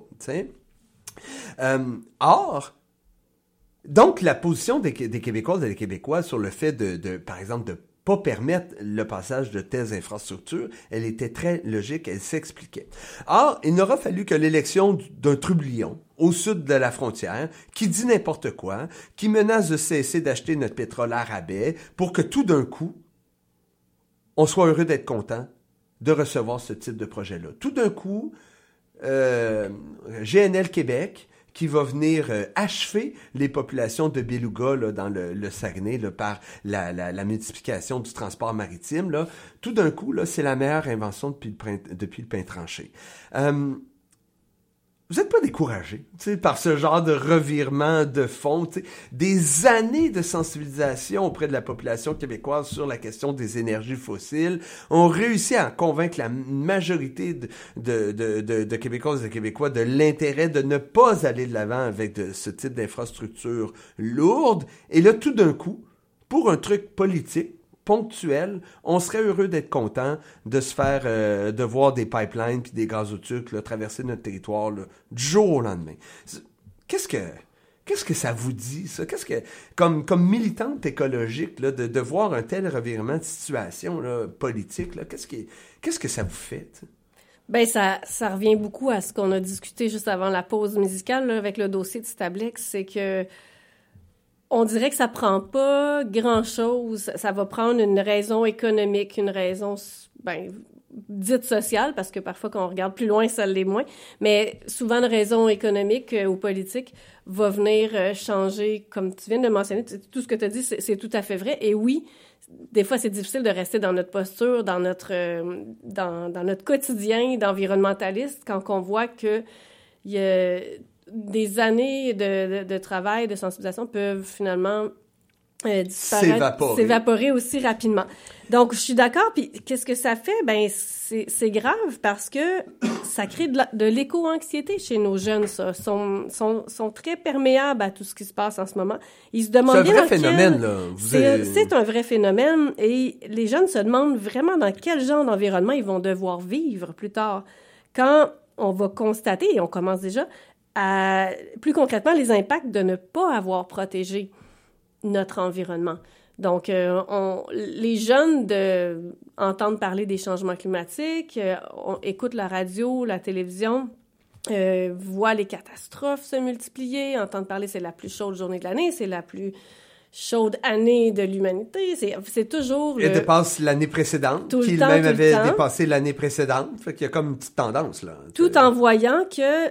Or, donc, la position des Québécoises et des Québécois sur le fait par exemple, de pas permettre le passage de telles infrastructures, elle était très logique, elle s'expliquait. Or, il n'aura fallu que l'élection d'un trublion au sud de la frontière, qui dit n'importe quoi, qui menace de cesser d'acheter notre pétrole à rabais, pour que tout d'un coup, on soit heureux d'être content de recevoir ce type de projet-là. Tout d'un coup, GNL Québec, qui va venir achever les populations de beluga là, dans le Saguenay là, par la multiplication du transport maritime. Là. Tout d'un coup, là, c'est la meilleure invention depuis le pain tranché. Vous n'êtes pas découragé par ce genre de revirement de fond, des années de sensibilisation auprès de la population québécoise sur la question des énergies fossiles ont réussi à convaincre la majorité de Québécoises et de Québécois de l'intérêt de ne pas aller de l'avant avec ce type d'infrastructure lourde. Et là, tout d'un coup, pour un truc politique, ponctuel, on serait heureux d'être content de se faire, de voir des pipelines puis des gazoducs là, traverser notre territoire là, du jour au lendemain. Qu'est-ce que ça vous dit, ça? Comme militante écologique, là, de voir un tel revirement de situation là, politique, là, qu'est-ce que ça vous fait? T'sais? Ben ça revient beaucoup à ce qu'on a discuté juste avant la pause musicale là, avec le dossier de Stablex, c'est que on dirait que ça prend pas grand-chose. Ça va prendre une raison économique, une raison dite sociale, parce que parfois, quand on regarde plus loin, ça l'est moins. Mais souvent, une raison économique ou politique va venir changer, comme tu viens de mentionner. Tout ce que tu as dit, c'est tout à fait vrai. Et oui, des fois, c'est difficile de rester dans notre posture, dans notre quotidien d'environnementaliste, quand on voit que il y a des années de travail, de sensibilisation peuvent finalement s'évaporer aussi rapidement. Donc, je suis d'accord. Puis, qu'est-ce que ça fait? Ben, c'est grave parce que ça crée de l'éco-anxiété chez nos jeunes, ça. Sont très perméables à tout ce qui se passe en ce moment. Ils se demandent c'est un vrai phénomène, là. C'est un vrai phénomène et les jeunes se demandent vraiment dans quel genre d'environnement ils vont devoir vivre plus tard. Quand on va constater, et on commence déjà, plus concrètement, les impacts de ne pas avoir protégé notre environnement. Donc, les jeunes entendent parler des changements climatiques, écoutent la radio, la télévision, voient les catastrophes se multiplier, entendent parler c'est la plus chaude journée de l'année, c'est la plus chaude année de l'humanité. C'est toujours... Elle dépasse l'année précédente, qui même avait dépassé l'année précédente. Fait qu'il y a comme une petite tendance, là. Tout en voyant que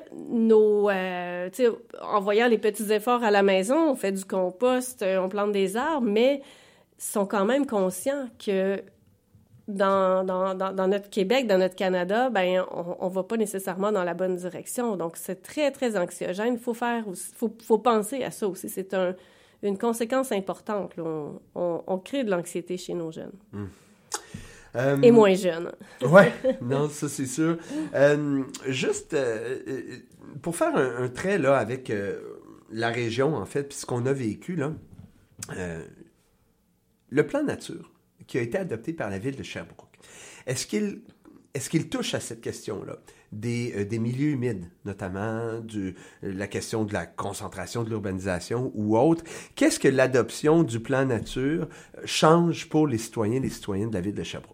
en voyant les petits efforts à la maison, on fait du compost, on plante des arbres, mais sont quand même conscients que dans notre Québec, dans notre Canada, ben on va pas nécessairement dans la bonne direction. Donc, c'est très, très anxiogène. Faut penser à ça aussi. C'est une conséquence importante. Là. On crée de l'anxiété chez nos jeunes. Et moins jeunes. Oui, non, ça c'est sûr. Juste, pour faire un trait là, avec la région, en fait, puis ce qu'on a vécu, là, le plan nature qui a été adopté par la ville de Sherbrooke, est-ce est-ce qu'il touche à cette question-là? Des milieux humides, notamment la question de la concentration de l'urbanisation ou autre. Qu'est-ce que l'adoption du plan nature change pour les citoyennes de la ville de Sherbrooke?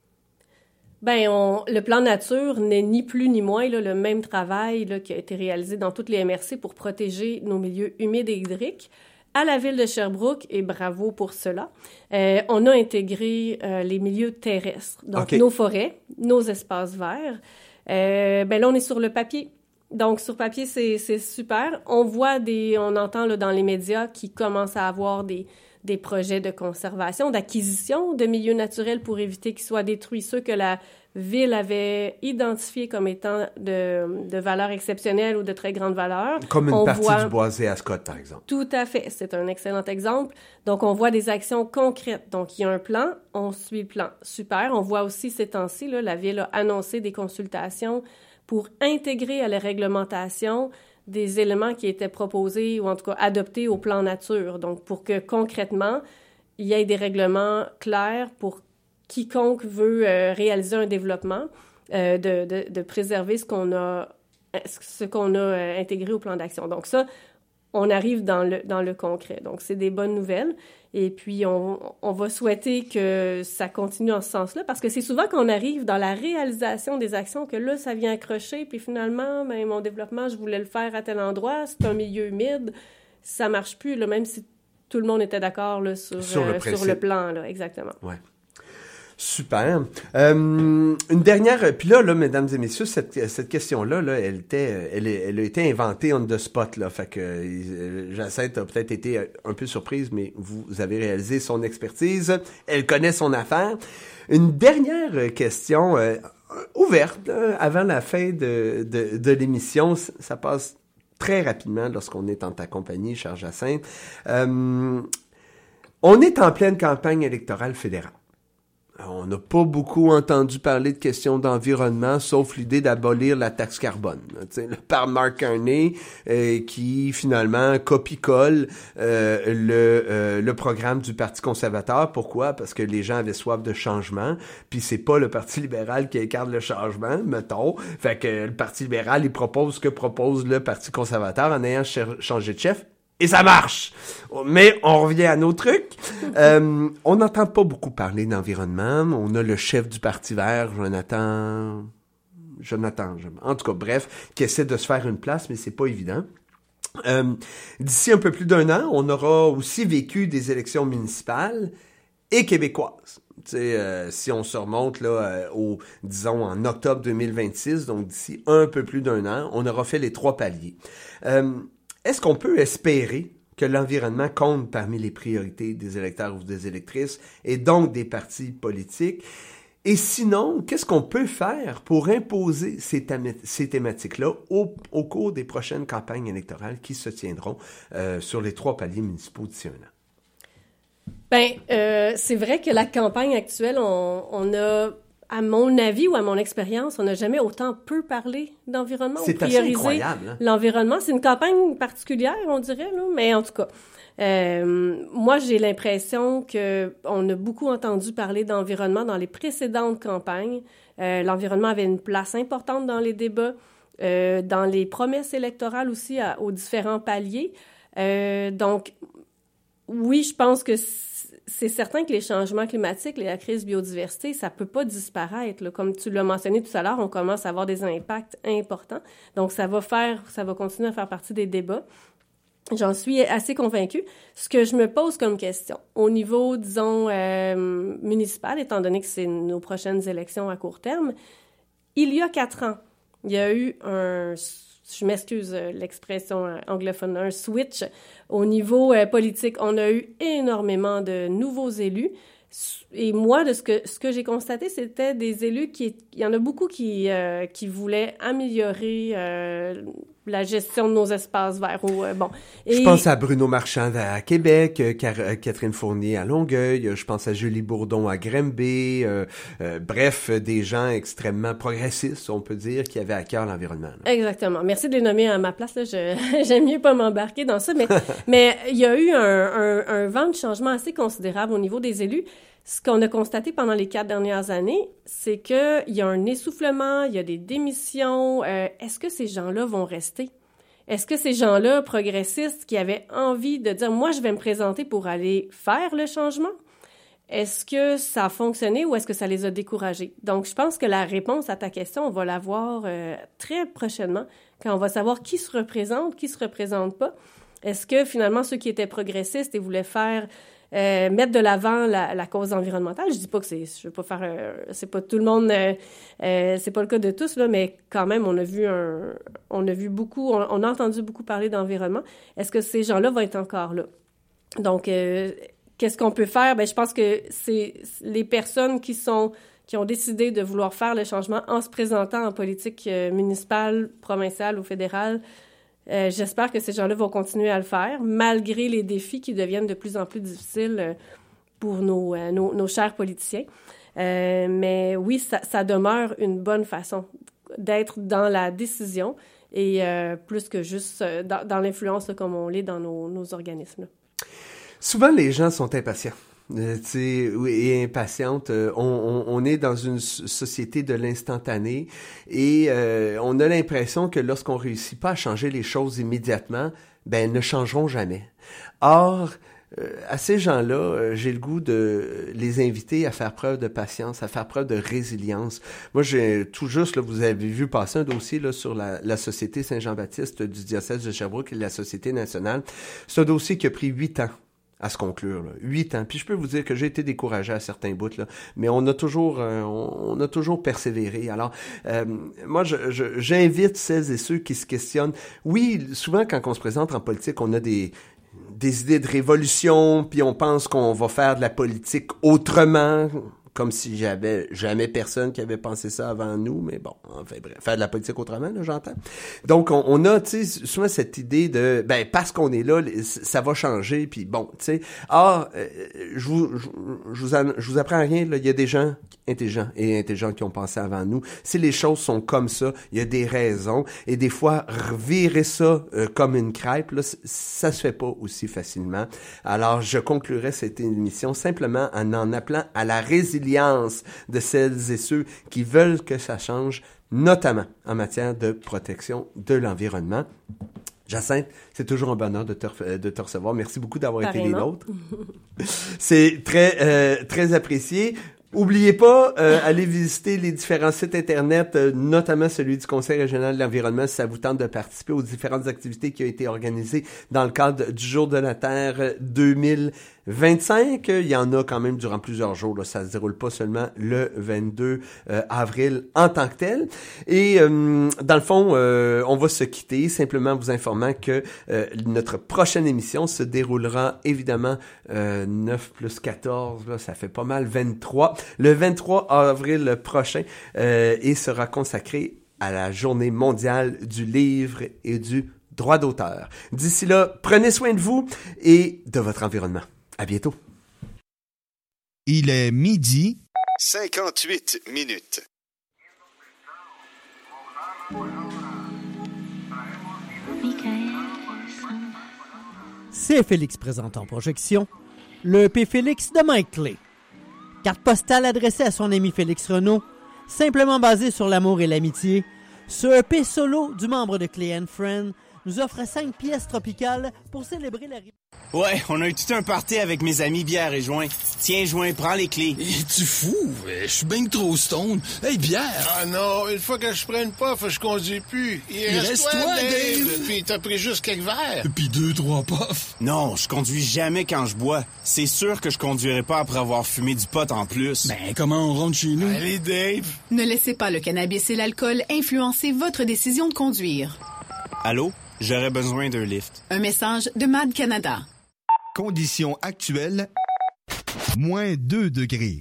Le plan nature n'est ni plus ni moins le même travail qui a été réalisé dans toutes les MRC pour protéger nos milieux humides et hydriques. À la ville de Sherbrooke, et bravo pour cela, on a intégré les milieux terrestres, donc nos forêts, nos espaces verts. Là, on est sur le papier. Donc, sur papier, c'est super. On entend dans les médias qui commencent à avoir des projets de conservation, d'acquisition de milieux naturels pour éviter qu'ils soient détruits, ceux que la ville avait identifiés comme étant de valeur exceptionnelle ou de très grande valeur. Comme une partie du boisé à Scott, par exemple. Tout à fait. C'est un excellent exemple. Donc, on voit des actions concrètes. Donc, il y a un plan, on suit le plan. Super. On voit aussi ces temps-ci, la ville a annoncé des consultations pour intégrer à la réglementation des éléments qui étaient proposés ou en tout cas adoptés au plan nature. Donc, pour que concrètement, il y ait des règlements clairs pour quiconque veut réaliser un développement, de préserver ce qu'on a intégré au plan d'action. Donc ça, on arrive dans le concret. Donc, c'est des bonnes nouvelles. Et puis, on va souhaiter que ça continue en ce sens-là, parce que c'est souvent qu'on arrive dans la réalisation des actions que là, ça vient accrocher, puis finalement, mon développement, je voulais le faire à tel endroit, c'est un milieu humide, ça marche plus, là, même si tout le monde était d'accord là, sur le plan, là, exactement. Ouais. Super. Une dernière, puis là, mesdames et messieurs, cette question-là, elle a été inventée on the spot, là. Fait que Jacinthe a peut-être été un peu surprise, mais vous avez réalisé son expertise. Elle connaît son affaire. Une dernière question ouverte, avant la fin de l'émission. Ça passe très rapidement lorsqu'on est en ta compagnie, cher Jacinthe. On est en pleine campagne électorale fédérale. On n'a pas beaucoup entendu parler de questions d'environnement, sauf l'idée d'abolir la taxe carbone, par Mark Carney, qui finalement copie-colle le programme du Parti conservateur. Pourquoi? Parce que les gens avaient soif de changement, puis c'est pas le Parti libéral qui incarne le changement, mettons. Fait que le Parti libéral, il propose ce que propose le Parti conservateur en ayant changé de chef. Et ça marche! Mais on revient à nos trucs. On n'entend pas beaucoup parler d'environnement. On a le chef du Parti vert, Jonathan, en tout cas, bref, qui essaie de se faire une place, mais c'est pas évident. D'ici un peu plus d'un an, on aura aussi vécu des élections municipales et québécoises. Si on se remonte là, disons en octobre 2026, donc d'ici un peu plus d'un an, on aura fait les 3 paliers. Est-ce qu'on peut espérer que l'environnement compte parmi les priorités des électeurs ou des électrices et donc des partis politiques? Et sinon, qu'est-ce qu'on peut faire pour imposer ces thématiques-là au cours des prochaines campagnes électorales qui se tiendront sur les 3 paliers municipaux d'ici un an? C'est vrai que la campagne actuelle, on a... À mon avis ou à mon expérience, on n'a jamais autant peu parlé d'environnement. C'est assez incroyable. Hein? L'environnement, c'est une campagne particulière, on dirait, là, mais en tout cas, moi, j'ai l'impression qu'on a beaucoup entendu parler d'environnement dans les précédentes campagnes. L'environnement avait une place importante dans les débats, dans les promesses électorales aussi aux différents paliers. Donc, oui, je pense que c'est certain que les changements climatiques, la crise biodiversité, ça peut pas disparaître, là. Comme tu l'as mentionné tout à l'heure, on commence à avoir des impacts importants. Donc, ça va continuer à faire partie des débats. J'en suis assez convaincue. Ce que je me pose comme question, au niveau, disons, municipal, étant donné que c'est nos prochaines élections à court terme, il y a 4 ans, il y a eu je m'excuse l'expression anglophone, un switch au niveau politique. On a eu énormément de nouveaux élus. Et moi, de ce que j'ai constaté, c'était des élus il y en a beaucoup qui voulaient améliorer la gestion de nos espaces verts. Je pense à Bruno Marchand à Québec, Catherine Fournier à Longueuil, je pense à Julie Bourdon à Granby, bref, des gens extrêmement progressistes, on peut dire, qui avaient à cœur l'environnement. Là. Exactement. Merci de les nommer à ma place. Là. J'aime mieux pas m'embarquer dans ça, mais il y a eu un vent de changement assez considérable au niveau des élus. Ce qu'on a constaté pendant les 4 dernières années, c'est qu'il y a un essoufflement, il y a des démissions. Est-ce que ces gens-là vont rester? Est-ce que ces gens-là, progressistes, qui avaient envie de dire « moi, je vais me présenter pour aller faire le changement », est-ce que ça a fonctionné ou est-ce que ça les a découragés? Donc, je pense que la réponse à ta question, on va la voir très prochainement, quand on va savoir qui se représente pas. Est-ce que, finalement, ceux qui étaient progressistes et voulaient faire... mettre de l'avant la cause environnementale. Je dis pas que je veux pas faire, c'est pas tout le monde, c'est pas le cas de tous là, mais quand même on a vu beaucoup, on a entendu beaucoup parler d'environnement. Est-ce que ces gens-là vont être encore là? Donc qu'est-ce qu'on peut faire? Ben je pense que c'est les personnes qui ont décidé de vouloir faire le changement en se présentant en politique municipale, provinciale ou fédérale. J'espère que ces gens-là vont continuer à le faire, malgré les défis qui deviennent de plus en plus difficiles pour nos chers politiciens. Mais oui, ça demeure une bonne façon d'être dans la décision et plus que juste dans l'influence, là, comme on l'est dans nos organismes. Là. Souvent, les gens sont impatients. Et impatiente. On est dans une société de l'instantané et on a l'impression que lorsqu'on réussit pas à changer les choses immédiatement, elles ne changeront jamais. Or, à ces gens-là, j'ai le goût de les inviter à faire preuve de patience, à faire preuve de résilience. Moi, j'ai tout juste, là, vous avez vu passer un dossier là, sur la Société Saint-Jean-Baptiste du diocèse de Sherbrooke et la Société nationale. C'est un dossier qui a pris 8 ans à se conclure, là. 8 ans. Puis je peux vous dire que j'ai été découragé à certains bouts, là, mais on a toujours persévéré. Alors, moi, j'invite celles et ceux qui se questionnent. Oui, souvent, quand on se présente en politique, on a des idées de révolution, puis on pense qu'on va faire de la politique autrement, comme si j'avais jamais personne qui avait pensé ça avant nous, mais bon, enfin bref, faire de la politique autrement, là, j'entends. Donc, on a, tu sais, souvent cette idée de, parce qu'on est là, ça va changer, puis bon, tu sais. Or, je vous apprends rien, là, il y a des gens intelligents qui ont pensé avant nous. Si les choses sont comme ça, il y a des raisons, et des fois, revirer ça comme une crêpe, là, ça se fait pas aussi facilement. Alors, je conclurai cette émission simplement en appelant à la résilience de celles et ceux qui veulent que ça change, notamment en matière de protection de l'environnement. Jacinthe, c'est toujours un bonheur de te recevoir. Merci beaucoup d'avoir été des nôtres. C'est très apprécié. Oubliez pas, allez visiter les différents sites Internet, notamment celui du Conseil régional de l'environnement, si ça vous tente de participer aux différentes activités qui ont été organisées dans le cadre du Jour de la Terre 2025. Il y en a quand même durant plusieurs jours. Là, ça se déroule pas seulement le 22 avril en tant que tel. Et dans le fond, on va se quitter simplement vous informant que notre prochaine émission se déroulera évidemment 9 plus 14, là, ça fait pas mal 23. Le 23 avril prochain et sera consacré à la Journée mondiale du livre et du droit d'auteur. D'ici là, prenez soin de vous et de votre environnement. À bientôt. Il est 58 minutes. C'est Félix présente en projection le P. Félix de Mike Clay. Carte postale adressée à son ami Félix Renaud, simplement basée sur l'amour et l'amitié, ce EP solo du membre de Clay & Friend nous offre 5 pièces tropicales pour célébrer la... Ouais, on a eu tout un party avec mes amis bière et joint. Tiens, joint, prends les clés. Es-tu fou? Je suis bien trop stone. Hey, bière! Ah non, une fois que je prenne pas, je conduis plus. Il reste toi, Dave! Puis t'as pris juste quelques verres. Puis 2-3 puffs. Non, je conduis jamais quand je bois. C'est sûr que je conduirai pas après avoir fumé du pot en plus. Ben, comment on rentre chez nous? Allez, Dave! Ne laissez pas le cannabis et l'alcool influencer votre décision de conduire. Allô? J'aurais besoin d'un lift. Un message de MAD Canada. Conditions actuelles, moins 2 degrés.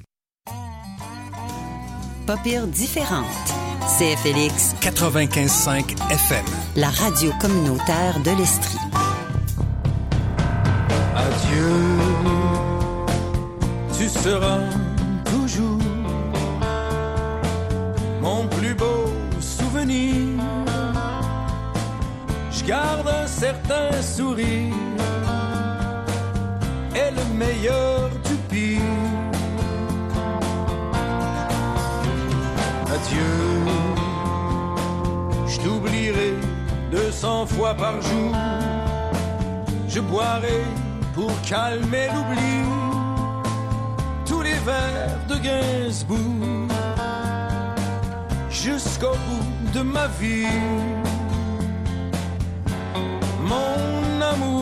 Pas pire différente. CFLX 95.5 FM. La radio communautaire de l'Estrie. Adieu, tu seras toujours mon plus beau souvenir. Je garde un certain sourire et le meilleur du pire. adieu. Je t'oublierai 200 fois par jour. Je boirai pour calmer l'oubli tous les vers de Gainsbourg jusqu'au bout de ma vie. Mon amour